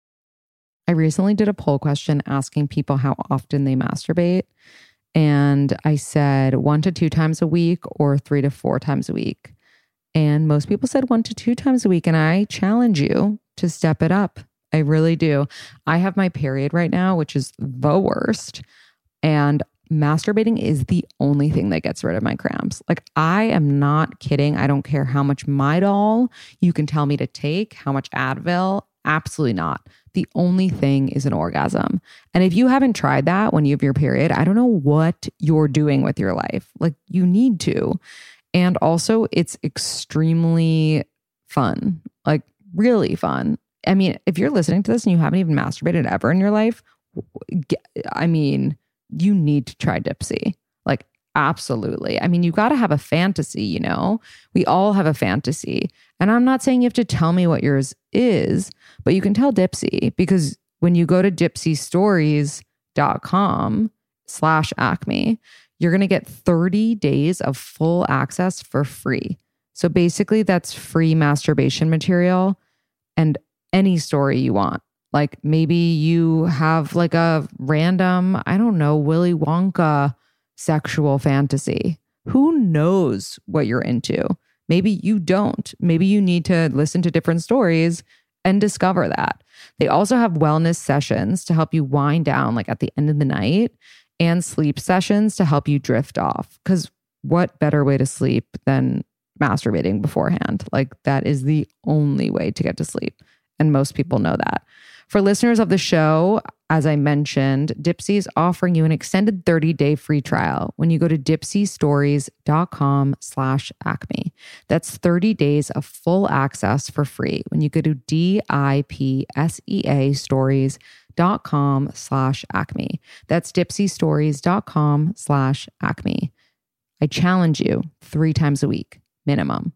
I recently did a poll question asking people how often they masturbate. And I said one to two times a week or three to four times a week. And most people said one to two times a week. And I challenge you to step it up. I really do. I have my period right now, which is the worst. And masturbating is the only thing that gets rid of my cramps. Like I am not kidding. I don't care how much Midol you can tell me to take, how much Advil. Absolutely not. The only thing is an orgasm. And if you haven't tried that when you have your period, I don't know what you're doing with your life. Like you need to. And also it's extremely fun. Like really fun. I mean, if you're listening to this and you haven't even masturbated ever in your life, I mean, you need to try Dipsea. Like, absolutely. I mean, you got to have a fantasy, you know? We all have a fantasy. And I'm not saying you have to tell me what yours is, but you can tell Dipsea, because when you go to dipseastories.com slash Acme, you're going to get thirty days of full access for free. So basically that's free masturbation material and any story you want. Like maybe you have like a random, I don't know, Willy Wonka sexual fantasy. Who knows what you're into? Maybe you don't. Maybe you need to listen to different stories and discover that. They also have wellness sessions to help you wind down like at the end of the night, and sleep sessions to help you drift off. Because what better way to sleep than masturbating beforehand? Like that is the only way to get to sleep. And most people know that. For listeners of the show, as I mentioned, Dipsea is offering you an extended thirty-day free trial when you go to dipseastories.com slash Acme. That's thirty days of full access for free when you go to D-I-P-S-E-A stories.com slash Acme. That's dipseastories.com slash Acme. I challenge you three times a week, minimum.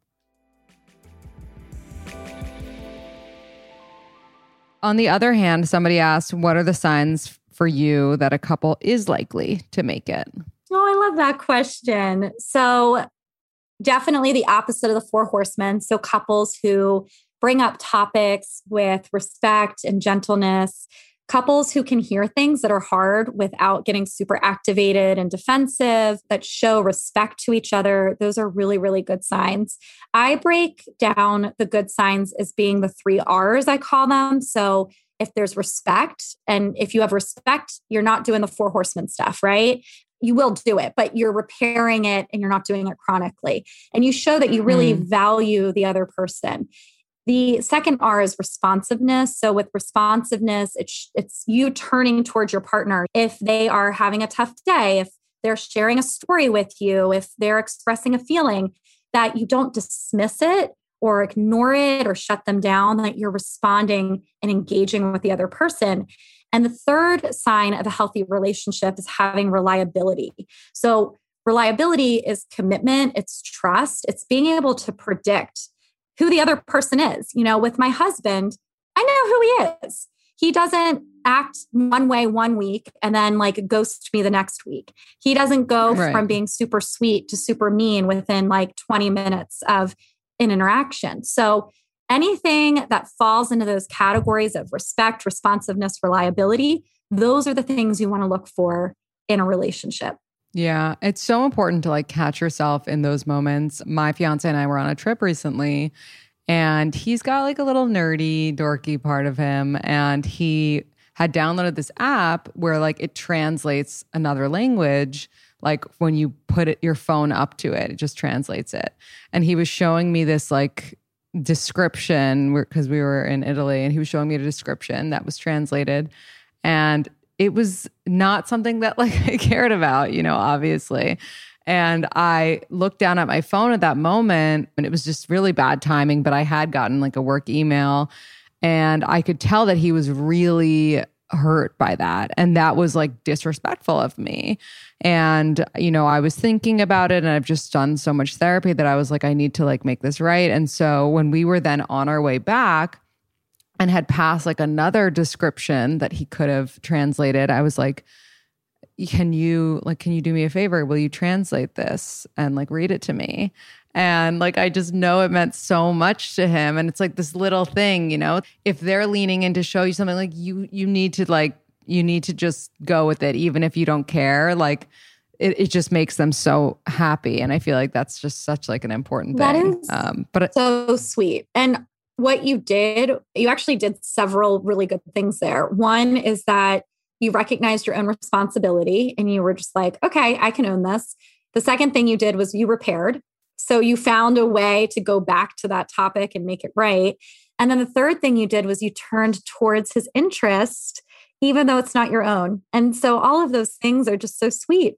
On the other hand, somebody asked, what are the signs for you that a couple is likely to make it? Oh, I love that question. So definitely the opposite of the four horsemen. So couples who bring up topics with respect and gentleness, couples who can hear things that are hard without getting super activated and defensive, that show respect to each other. Those are really, really good signs. I break down the good signs as being the three R's, I call them. So if there's respect, and if you have respect, you're not doing the four horsemen stuff, right? You will do it, but you're repairing it and you're not doing it chronically. And you show that you really mm. value the other person. The second R is responsiveness. So with responsiveness, it's, it's you turning towards your partner. If they are having a tough day, if they're sharing a story with you, if they're expressing a feeling, that you don't dismiss it or ignore it or shut them down, that you're responding and engaging with the other person. And the third sign of a healthy relationship is having reliability. So reliability is commitment, it's trust, it's being able to predict who the other person is. You know, with my husband, I know who he is. He doesn't act one way one week and then like ghost me the next week. He doesn't go right. from being super sweet to super mean within like twenty minutes of an interaction. So anything that falls into those categories of respect, responsiveness, reliability, those are the things you want to look for in a relationship. Yeah, it's so important to like catch yourself in those moments. My fiance and I were on a trip recently, and he's got like a little nerdy, dorky part of him. And he had downloaded this app where like it translates another language. Like when you put it, your phone up to it, it just translates it. And he was showing me this like description because we were in Italy, and he was showing me a description that was translated. And it was not something that like I cared about, you know, obviously. And I looked down at my phone at that moment, and it was just really bad timing, but I had gotten like a work email, and I could tell that he was really hurt by that. And that was like disrespectful of me. And, you know, I was thinking about it, and I've just done so much therapy that I was like, I need to like make this right. And so when we were then on our way back, and had passed like another description that he could have translated, I was like, can you like, can you do me a favor? Will you translate this and like read it to me? And like, I just know it meant so much to him. And it's like this little thing, you know, if they're leaning in to show you something, like you, you need to like, you need to just go with it. Even if you don't care, like it, it just makes them so happy. And I feel like that's just such like an important that thing. Is um, but so sweet. And what you did, you actually did several really good things there. One is that you recognized your own responsibility and you were just like, okay, I can own this. The second thing you did was you repaired. So you found a way to go back to that topic and make it right. And then the third thing you did was you turned towards his interest, even though it's not your own. And so all of those things are just so sweet.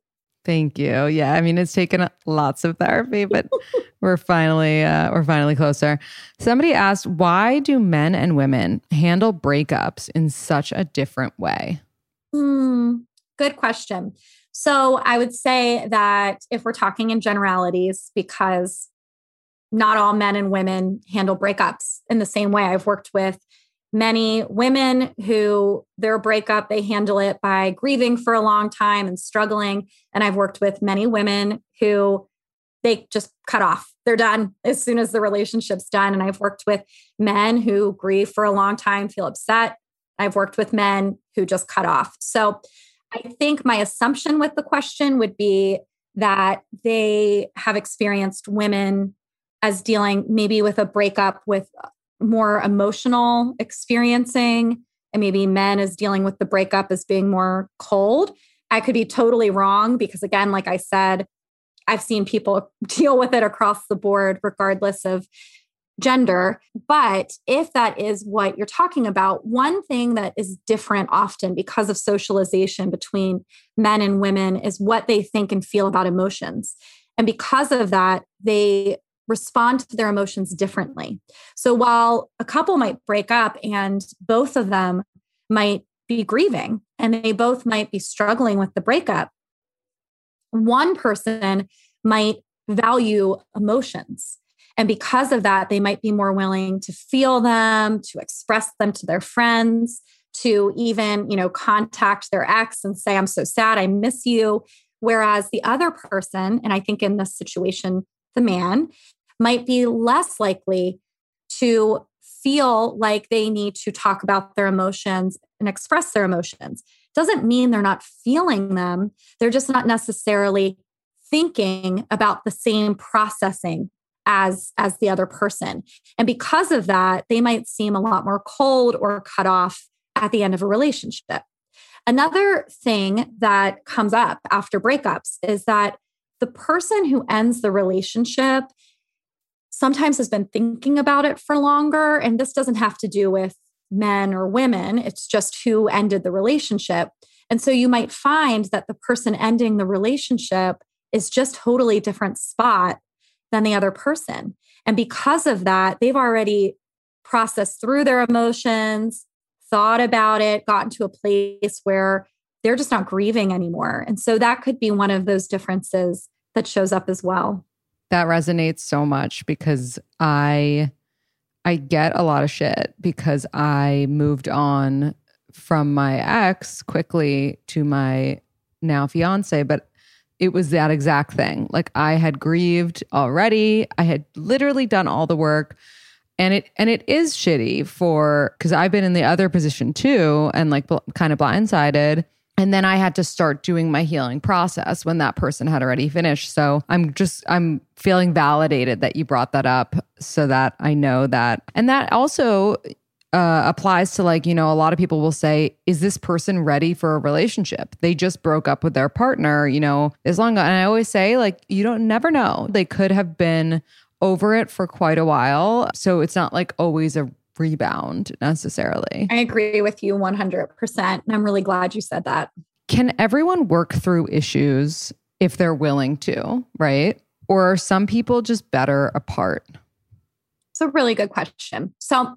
Thank you. Yeah, I mean, it's taken lots of therapy, but we're finally uh, we're finally closer. Somebody asked, why do men and women handle breakups in such a different way? Hmm, good question. So I would say that if we're talking in generalities, because not all men and women handle breakups in the same way. I've worked with many women who their breakup, they handle it by grieving for a long time and struggling. And I've worked with many women who they just cut off. They're done as soon as the relationship's done. And I've worked with men who grieve for a long time, feel upset. I've worked with men who just cut off. So I think my assumption with the question would be that they have experienced women as dealing maybe with a breakup with more emotional experiencing, and maybe men as dealing with the breakup as being more cold. I could be totally wrong because, again, like I said, I've seen people deal with it across the board, regardless of gender. But if that is what you're talking about, one thing that is different often because of socialization between men and women is what they think and feel about emotions. And because of that, they respond to their emotions differently. So while a couple might break up and both of them might be grieving and they both might be struggling with the breakup, one person might value emotions. And because of that, they might be more willing to feel them, to express them to their friends, to even, you know, contact their ex and say, I'm so sad, I miss you. Whereas the other person, and I think in this situation, the man, might be less likely to feel like they need to talk about their emotions and express their emotions. Doesn't mean they're not feeling them. They're just not necessarily thinking about the same processing as, as the other person. And because of that, they might seem a lot more cold or cut off at the end of a relationship. Another thing that comes up after breakups is that the person who ends the relationship sometimes has been thinking about it for longer. And this doesn't have to do with men or women. It's just who ended the relationship. And so you might find that the person ending the relationship is just totally different spot than the other person. And because of that, they've already processed through their emotions, thought about it, gotten to a place where they're just not grieving anymore. And so that could be one of those differences that shows up as well. That resonates so much because I I get a lot of shit because I moved on from my ex quickly to my now fiance, but it was that exact thing. Like I had grieved already. I had literally done all the work. And it and it is shitty for, because I've been in the other position too and like bl- kind of blindsided. And then I had to start doing my healing process when that person had already finished. So I'm just, I'm feeling validated that you brought that up so that I know that. And that also uh, applies to like, you know, a lot of people will say, is this person ready for a relationship? They just broke up with their partner, you know, as long as, and I always say like, you don't never know. They could have been over it for quite a while. So it's not like always a rebound necessarily. I agree with you one hundred percent. And I'm really glad you said that. Can everyone work through issues if they're willing to, right? Or are some people just better apart? It's a really good question. So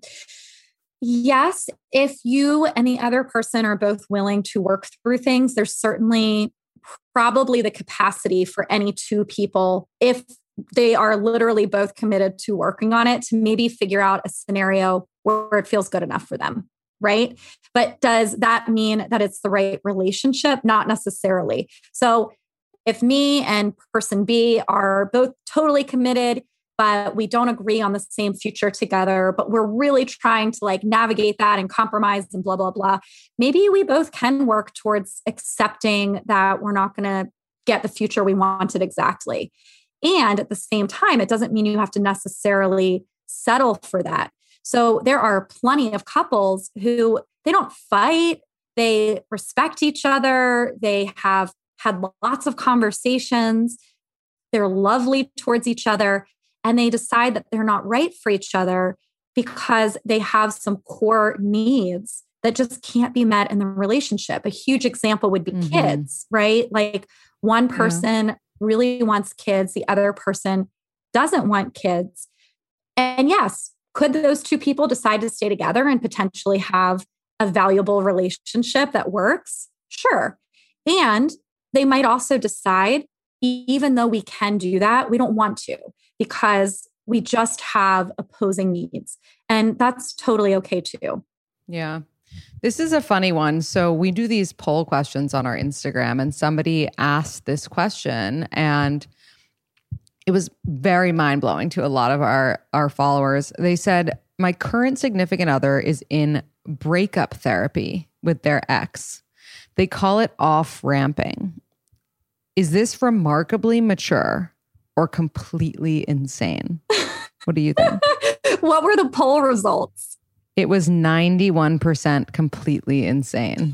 yes, if you and the other person are both willing to work through things, there's certainly probably the capacity for any two people, if they are literally both committed to working on it, to maybe figure out a scenario where it feels good enough for them, right? But does that mean that it's the right relationship? Not necessarily. So if me and person B are both totally committed, but we don't agree on the same future together, but we're really trying to like navigate that and compromise and blah, blah, blah, maybe we both can work towards accepting that we're not going to get the future we wanted exactly. And at the same time, it doesn't mean you have to necessarily settle for that. So there are plenty of couples who they don't fight, they respect each other, they have had lots of conversations, they're lovely towards each other, and they decide that they're not right for each other because they have some core needs that just can't be met in the relationship. A huge example would be mm-hmm. kids, right? Like one person yeah. really wants kids, the other person doesn't want kids. And yes, could those two people decide to stay together and potentially have a valuable relationship that works? Sure. And they might also decide, even though we can do that, we don't want to because we just have opposing needs. And that's totally okay too. Yeah. This is a funny one. So we do these poll questions on our Instagram, and somebody asked this question, and it was very mind-blowing to a lot of our, our followers. They said, my current significant other is in breakup therapy with their ex. They call it off-ramping. Is this remarkably mature or completely insane? What do you think? What were the poll results? It was ninety-one percent completely insane.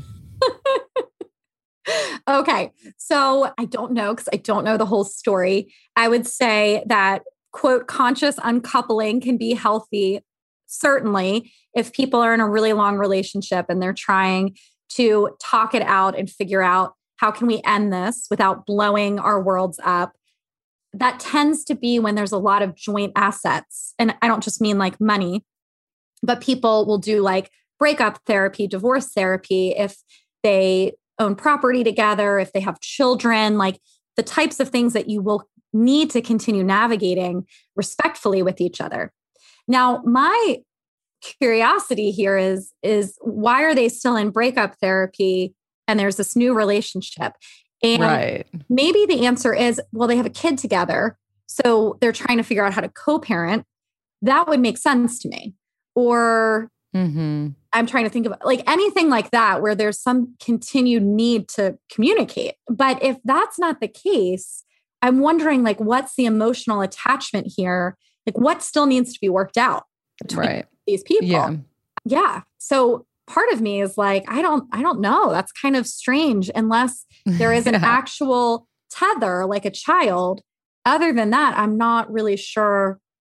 Okay. So I don't know because I don't know the whole story. I would say that, quote, conscious uncoupling can be healthy, certainly, if people are in a really long relationship and they're trying to talk it out and figure out how can we end this without blowing our worlds up. That tends to be when there's a lot of joint assets. And I don't just mean like money, but people will do like breakup therapy, divorce therapy, if they own property together, if they have children, like the types of things that you will need to continue navigating respectfully with each other. Now, my curiosity here is, is why are they still in breakup therapy and there's this new relationship? And right. maybe the answer is, well, they have a kid together, so they're trying to figure out how to co-parent. That would make sense to me. Or mm-hmm. I'm trying to think of like anything like that, where there's some continued need to communicate. But if that's not the case, I'm wondering like, what's the emotional attachment here? Like what still needs to be worked out between right. these people? Yeah. Yeah. So part of me is like, I don't, I don't know. That's kind of strange unless there is an yeah. actual tether, like a child. Other than that, I'm not really sure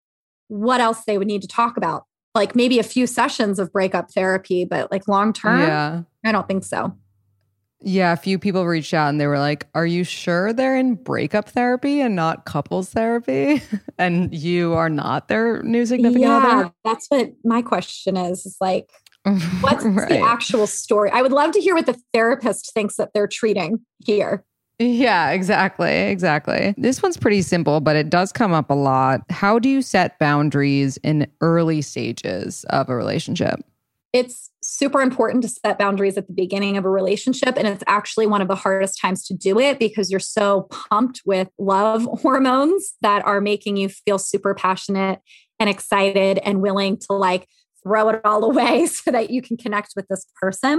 what else they would need to talk about. Like maybe a few sessions of breakup therapy, but like long term, yeah. I don't think so. Yeah, a few people reached out and they were like, are you sure they're in breakup therapy and not couples therapy? And you are not their new significant yeah, other? That's what my question is. Is like, what's right. the actual story? I would love to hear what the therapist thinks that they're treating here. Yeah, exactly. Exactly. This one's pretty simple, but it does come up a lot. How do you set boundaries in early stages of a relationship? It's super important to set boundaries at the beginning of a relationship. And it's actually one of the hardest times to do it because you're so pumped with love hormones that are making you feel super passionate and excited and willing to like throw it all away so that you can connect with this person.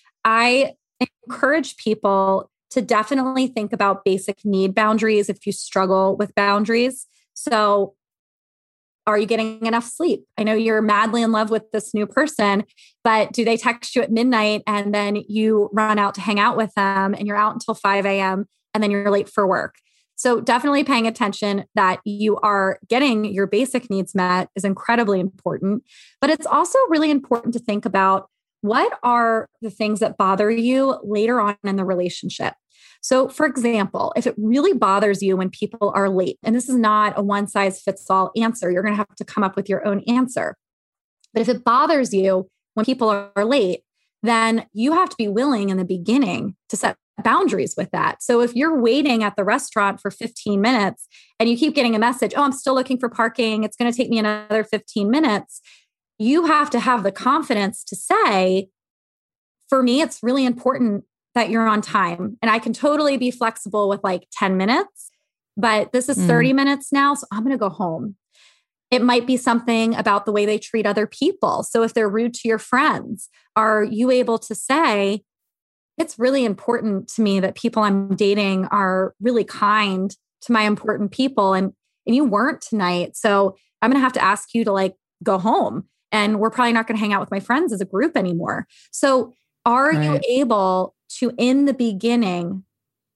I encourage people to definitely think about basic need boundaries if you struggle with boundaries. So are you getting enough sleep? I know you're madly in love with this new person, but do they text you at midnight and then you run out to hang out with them and you're out until five a.m. and then you're late for work? So definitely paying attention that you are getting your basic needs met is incredibly important. But it's also really important to think about what are the things that bother you later on in the relationship. So for example, if it really bothers you when people are late, and this is not a one size fits all answer, you're going to have to come up with your own answer. But if it bothers you when people are late, then you have to be willing in the beginning to set boundaries with that. So if you're waiting at the restaurant for fifteen minutes and you keep getting a message, oh, I'm still looking for parking, it's going to take me another fifteen minutes. You have to have the confidence to say, for me, it's really important that you're on time. And I can totally be flexible with like ten minutes, but this is thirty mm. minutes now. So I'm going to go home. It might be something about the way they treat other people. So if they're rude to your friends, are you able to say, it's really important to me that people I'm dating are really kind to my important people. And, and you weren't tonight. So I'm going to have to ask you to like go home. And we're probably not going to hang out with my friends as a group anymore. So are right. you able to, in the beginning,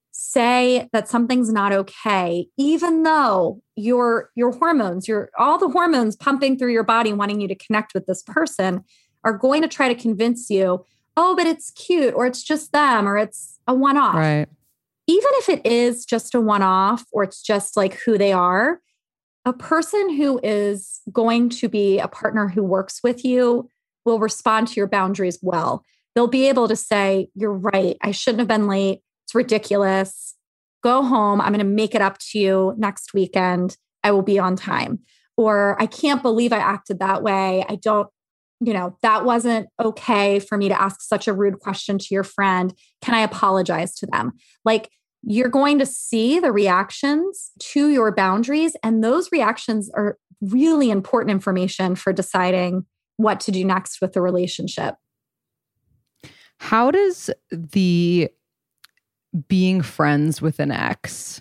say that something's not okay, even though your your hormones, your all the hormones pumping through your body, wanting you to connect with this person are going to try to convince you, oh, but it's cute, or it's just them, or it's a one-off. Right. Even if it is just a one-off, or it's just like who they are, a person who is going to be a partner who works with you will respond to your boundaries well. They'll be able to say, you're right, I shouldn't have been late. It's ridiculous. Go home. I'm going to make it up to you next weekend. I will be on time. Or I can't believe I acted that way. I don't, you know, that wasn't okay for me to ask such a rude question to your friend. Can I apologize to them? Like, you're going to see the reactions to your boundaries. And those reactions are really important information for deciding what to do next with the relationship. How does the being friends with an ex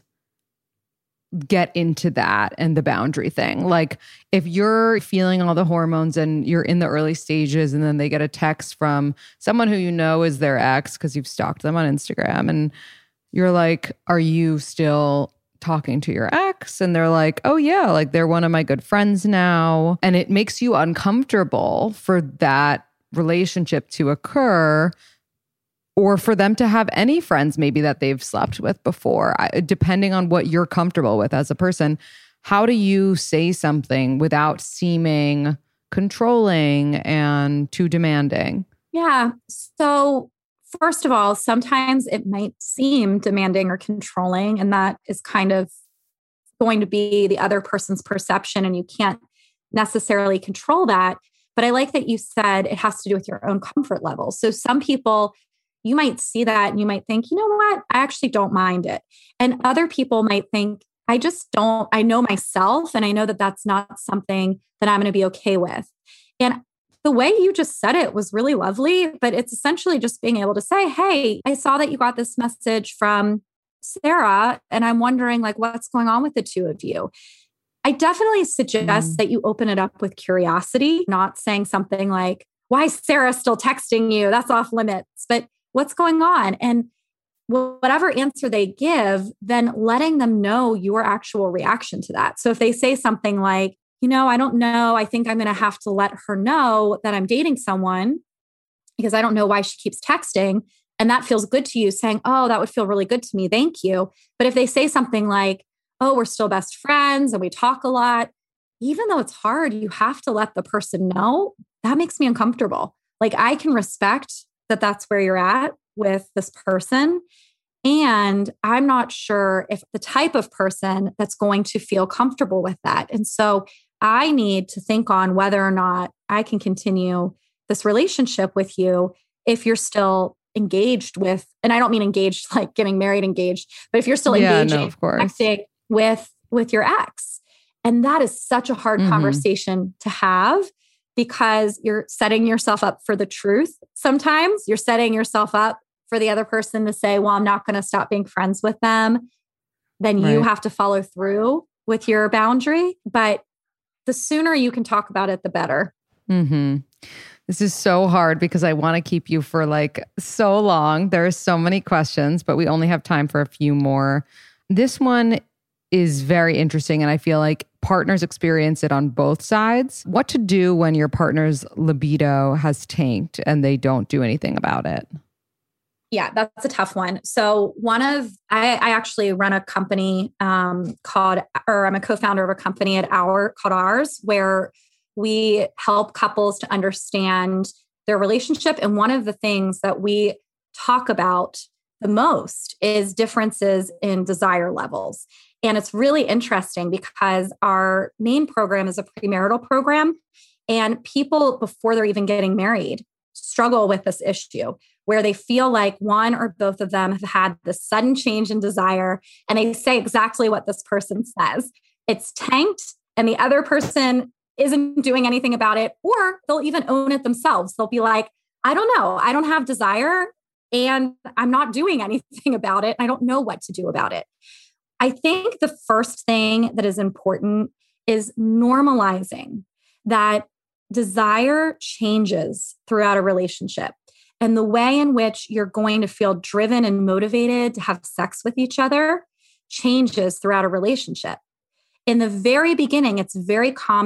get into that and the boundary thing? Like, if you're feeling all the hormones and you're in the early stages, and then they get a text from someone who you know is their ex because you've stalked them on Instagram, and you're like, are you still talking to your ex? And they're like, oh yeah, like they're one of my good friends now. And it makes you uncomfortable for that relationship to occur, or for them to have any friends maybe that they've slept with before, I, depending on what you're comfortable with as a person. How do you say something without seeming controlling and too demanding? Yeah. So first of all, sometimes it might seem demanding or controlling, and that is kind of going to be the other person's perception, and you can't necessarily control that. But I like that you said it has to do with your own comfort level. So some people, you might see that and you might think, you know what, I actually don't mind it. And other people might think, I just don't, I know myself, and I know that that's not something that I'm going to be okay with. And the way you just said it was really lovely, but it's essentially just being able to say, hey, I saw that you got this message from Sarah, and I'm wondering like, what's going on with the two of you? I definitely suggest mm. that you open it up with curiosity, not saying something like, why is Sarah still texting you? That's off limits, but what's going on? And whatever answer they give, then letting them know your actual reaction to that. So if they say something like, you know, I don't know, I think I'm going to have to let her know that I'm dating someone because I don't know why she keeps texting. And that feels good to you, saying, oh, that would feel really good to me. Thank you. But if they say something like, oh, we're still best friends and we talk a lot, even though it's hard, you have to let the person know. That makes me uncomfortable. Like, I can respect that that's where you're at with this person. And I'm not sure if the type of person that's going to feel comfortable with that. And so I need to think on whether or not I can continue this relationship with you if you're still engaged with, and I don't mean engaged like getting married, engaged, but if you're still yeah, engaging no, of course. with, with your ex. And that is such a hard mm-hmm. conversation to have, because you're setting yourself up for the truth. Sometimes you're setting yourself up for the other person to say, well, I'm not going to stop being friends with them. Then you right. have to follow through with your boundary. But the sooner you can talk about it, the better. Mm-hmm. This is so hard because I want to keep you for like so long. There are so many questions, but we only have time for a few more. This one is very interesting, and I feel like partners experience it on both sides. What to do when your partner's libido has tanked and they don't do anything about it? Yeah, that's a tough one. So one of, I, I actually run a company um, called, or I'm a co-founder of a company at Our called Ours, where we help couples to understand their relationship. And one of the things that we talk about the most is differences in desire levels. And it's really interesting because our main program is a premarital program, and people before they're even getting married struggle with this issue, where they feel like one or both of them have had this sudden change in desire, and they say exactly what this person says. It's tanked, and the other person isn't doing anything about it, or they'll even own it themselves. They'll be like, I don't know, I don't have desire, and I'm not doing anything about it. I don't know what to do about it. I think the first thing that is important is normalizing that desire changes throughout a relationship. And the way in which you're going to feel driven and motivated to have sex with each other changes throughout a relationship. In the very beginning, it's very common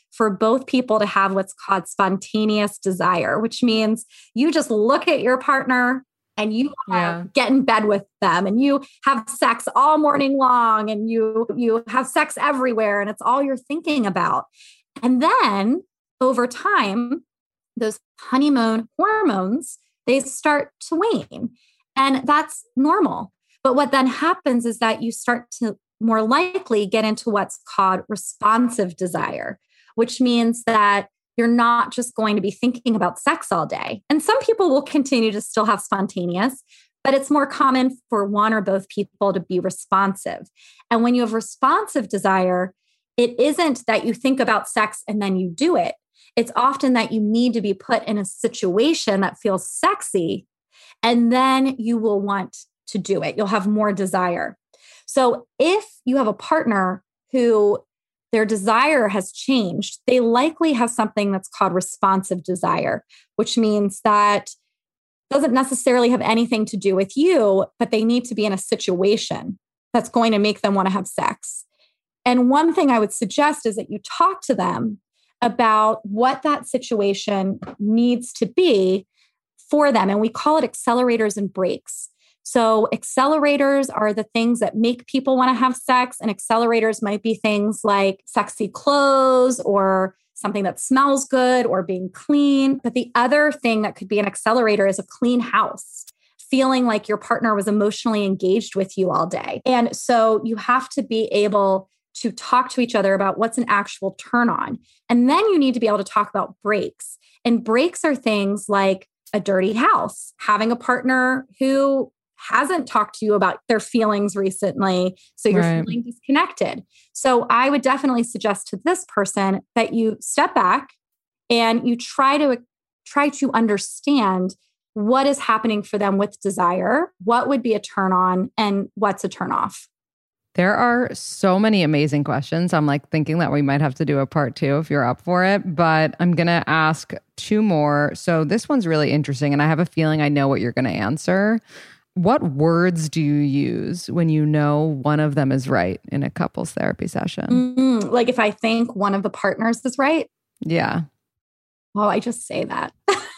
for both people to have what's called spontaneous desire, which means you just look at your partner and you yeah. get in bed with them and you have sex all morning long and you, you have sex everywhere and it's all you're thinking about. And then over time, those honeymoon hormones, they start to wane, and that's normal. But what then happens is that you start to more likely get into what's called responsive desire, which means that you're not just going to be thinking about sex all day. And some people will continue to still have spontaneous, but it's more common for one or both people to be responsive. And when you have responsive desire, it isn't that you think about sex and then you do it. It's often that you need to be put in a situation that feels sexy, and then you will want to do it. You'll have more desire. So if you have a partner who their desire has changed, they likely have something that's called responsive desire, which means that doesn't necessarily have anything to do with you, but they need to be in a situation that's going to make them want to have sex. And one thing I would suggest is that you talk to them about what that situation needs to be for them. And we call it accelerators and brakes. So accelerators are the things that make people want to have sex, and accelerators might be things like sexy clothes or something that smells good or being clean. But the other thing that could be an accelerator is a clean house, feeling like your partner was emotionally engaged with you all day. And so you have to be able to talk to each other about what's an actual turn on. And then you need to be able to talk about breaks. And breaks are things like a dirty house, having a partner who hasn't talked to you about their feelings recently, so you're right. feeling disconnected. So I would definitely suggest to this person that you step back and you try to try to understand what is happening for them with desire, what would be a turn on, and what's a turn off. There are so many amazing questions. I'm like thinking that we might have to do a part two if you're up for it, but I'm going to ask two more. So this one's really interesting, and I have a feeling I know what you're going to answer. What words do you use when you know one of them is right in a couples therapy session? Mm, like if I think one of the partners is right? Yeah. Well, I just say that.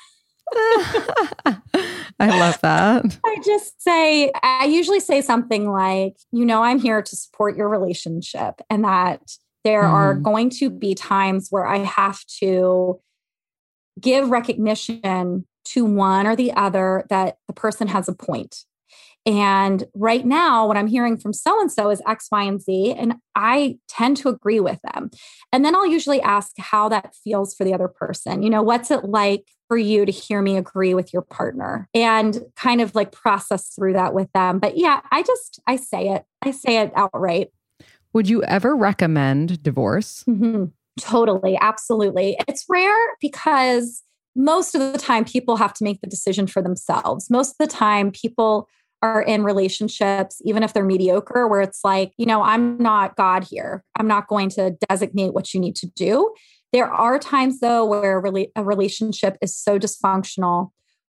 I love that. I just say, I usually say something like, you know, I'm here to support your relationship, and that there mm. are going to be times where I have to give recognition to one or the other that the person has a point. And right now, what I'm hearing from so-and-so is X, Y, and Z, and I tend to agree with them. And then I'll usually ask how that feels for the other person. You know, what's it like for you to hear me agree with your partner, and kind of like process through that with them. But yeah, I just, I say it. I say it outright. Would you ever recommend divorce? Mm-hmm. Totally. Absolutely. It's rare because most of the time people have to make the decision for themselves. Most of the time people are in relationships, even if they're mediocre, where it's like, you know, I'm not God here. I'm not going to designate what you need to do. There are times though, where a relationship is so dysfunctional,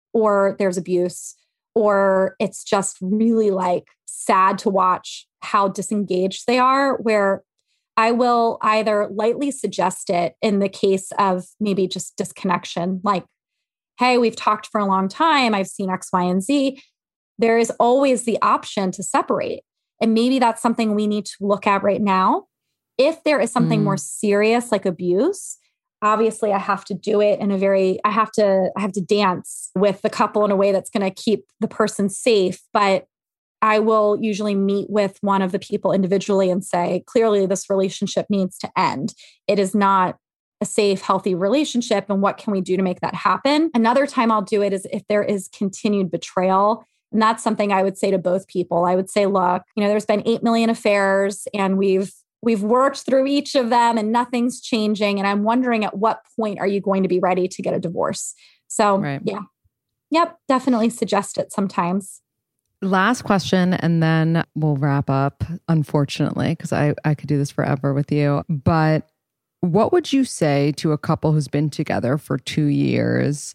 or there's abuse, or it's just really like sad to watch how disengaged they are, where I will either lightly suggest it in the case of maybe just disconnection, like, hey, we've talked for a long time. I've seen X, Y, and Z. There is always the option to separate. And maybe that's something we need to look at right now. If there is something mm. more serious like abuse, obviously I have to do it in a very, I have to, I have to dance with the couple in a way that's going to keep the person safe. But I will usually meet with one of the people individually and say, clearly this relationship needs to end. It is not a safe, healthy relationship. And what can we do to make that happen? Another time I'll do it is if there is continued betrayal. And that's something I would say to both people. I would say, look, you know, there's been eight million affairs and we've we've worked through each of them and nothing's changing. And I'm wondering at what point are you going to be ready to get a divorce? So right. yeah. Yep. Definitely suggest it sometimes. Last question, and then we'll wrap up, unfortunately, because I, I could do this forever with you. But what would you say to a couple who's been together for two years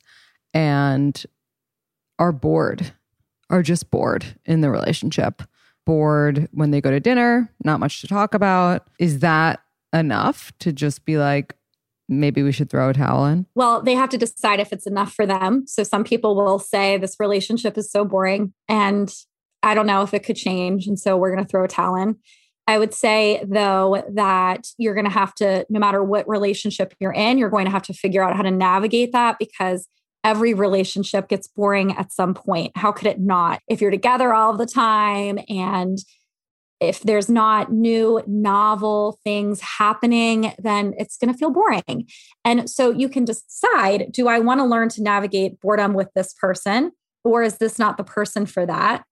and are bored, are just bored in the relationship? Bored when they go to dinner, not much to talk about. Is that enough to just be like, maybe we should throw a towel in? Well, they have to decide if it's enough for them. So some people will say this relationship is so boring and I don't know if it could change. And so we're going to throw a towel in. I would say, though, that you're going to have to, no matter what relationship you're in, you're going to have to figure out how to navigate that because every relationship gets boring at some point. How could it not? If you're together all the time and if there's not new novel things happening, then it's going to feel boring. And so you can decide, do I want to learn to navigate boredom with this person? Or is this not the person for that?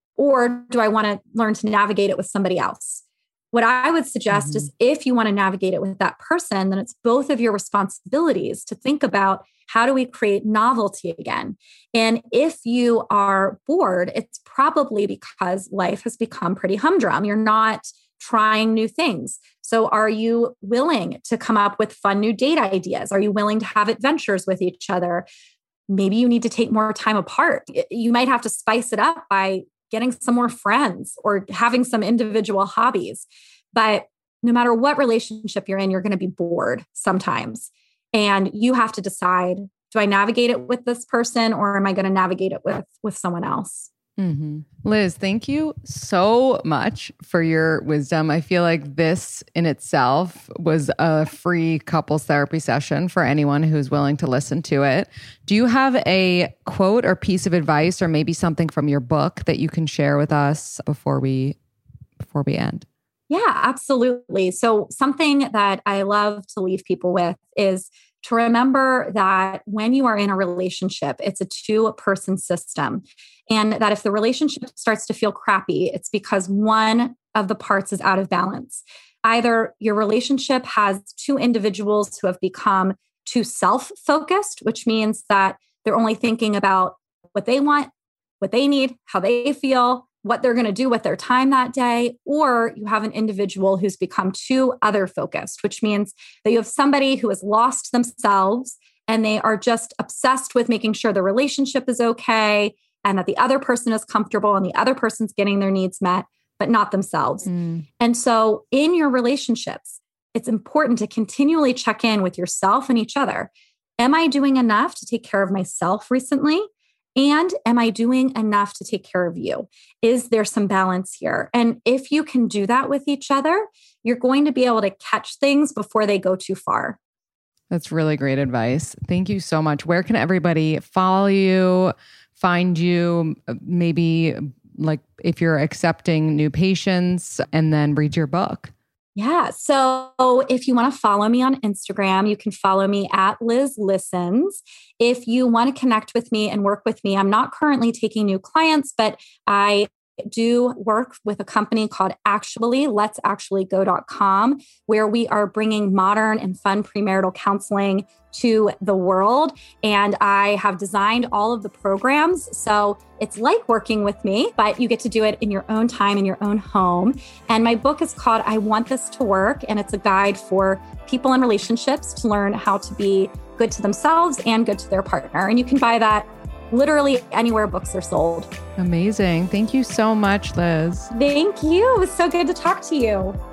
Or do I want to learn to navigate it with somebody else? What I would suggest mm-hmm. is if you want to navigate it with that person, then it's both of your responsibilities to think about how do we create novelty again? And if you are bored, it's probably because life has become pretty humdrum. You're not trying new things. So are you willing to come up with fun new date ideas? Are you willing to have adventures with each other? Maybe you need to take more time apart. You might have to spice it up by getting some more friends or having some individual hobbies. But no matter what relationship you're in, you're going to be bored sometimes. And you have to decide, do I navigate it with this person or am I going to navigate it with, with someone else? Mm-hmm. Liz, thank you so much for your wisdom. I feel like this in itself was a free couples therapy session for anyone who's willing to listen to it. Do you have a quote or piece of advice or maybe something from your book that you can share with us before we before we end? Yeah, absolutely. So something that I love to leave people with is to remember that when you are in a relationship, it's a two-person system. And that if the relationship starts to feel crappy, it's because one of the parts is out of balance. Either your relationship has two individuals who have become too self-focused, which means that they're only thinking about what they want, what they need, how they feel, what they're going to do with their time that day, or you have an individual who's become too other focused, which means that you have somebody who has lost themselves and they are just obsessed with making sure the relationship is okay and that the other person is comfortable and the other person's getting their needs met, but not themselves. Mm. And so in your relationships, it's important to continually check in with yourself and each other. Am I doing enough to take care of myself recently? And am I doing enough to take care of you? Is there some balance here? And if you can do that with each other, you're going to be able to catch things before they go too far. That's really great advice. Thank you so much. Where can everybody follow you, find you, maybe like if you're accepting new patients, and then read your book? Yeah. So if you want to follow me on Instagram, you can follow me at Liz Listens. If you want to connect with me and work with me, I'm not currently taking new clients, but I do work with a company called Actually, let's actually go dot com, where we are bringing modern and fun premarital counseling to the world. And I have designed all of the programs. So it's like working with me, but you get to do it in your own time, in your own home. And my book is called I Want This to Work. And it's a guide for people in relationships to learn how to be good to themselves and good to their partner. And you can buy that literally anywhere books are sold. Amazing. Thank you so much, Liz. Thank you. It was so good to talk to you.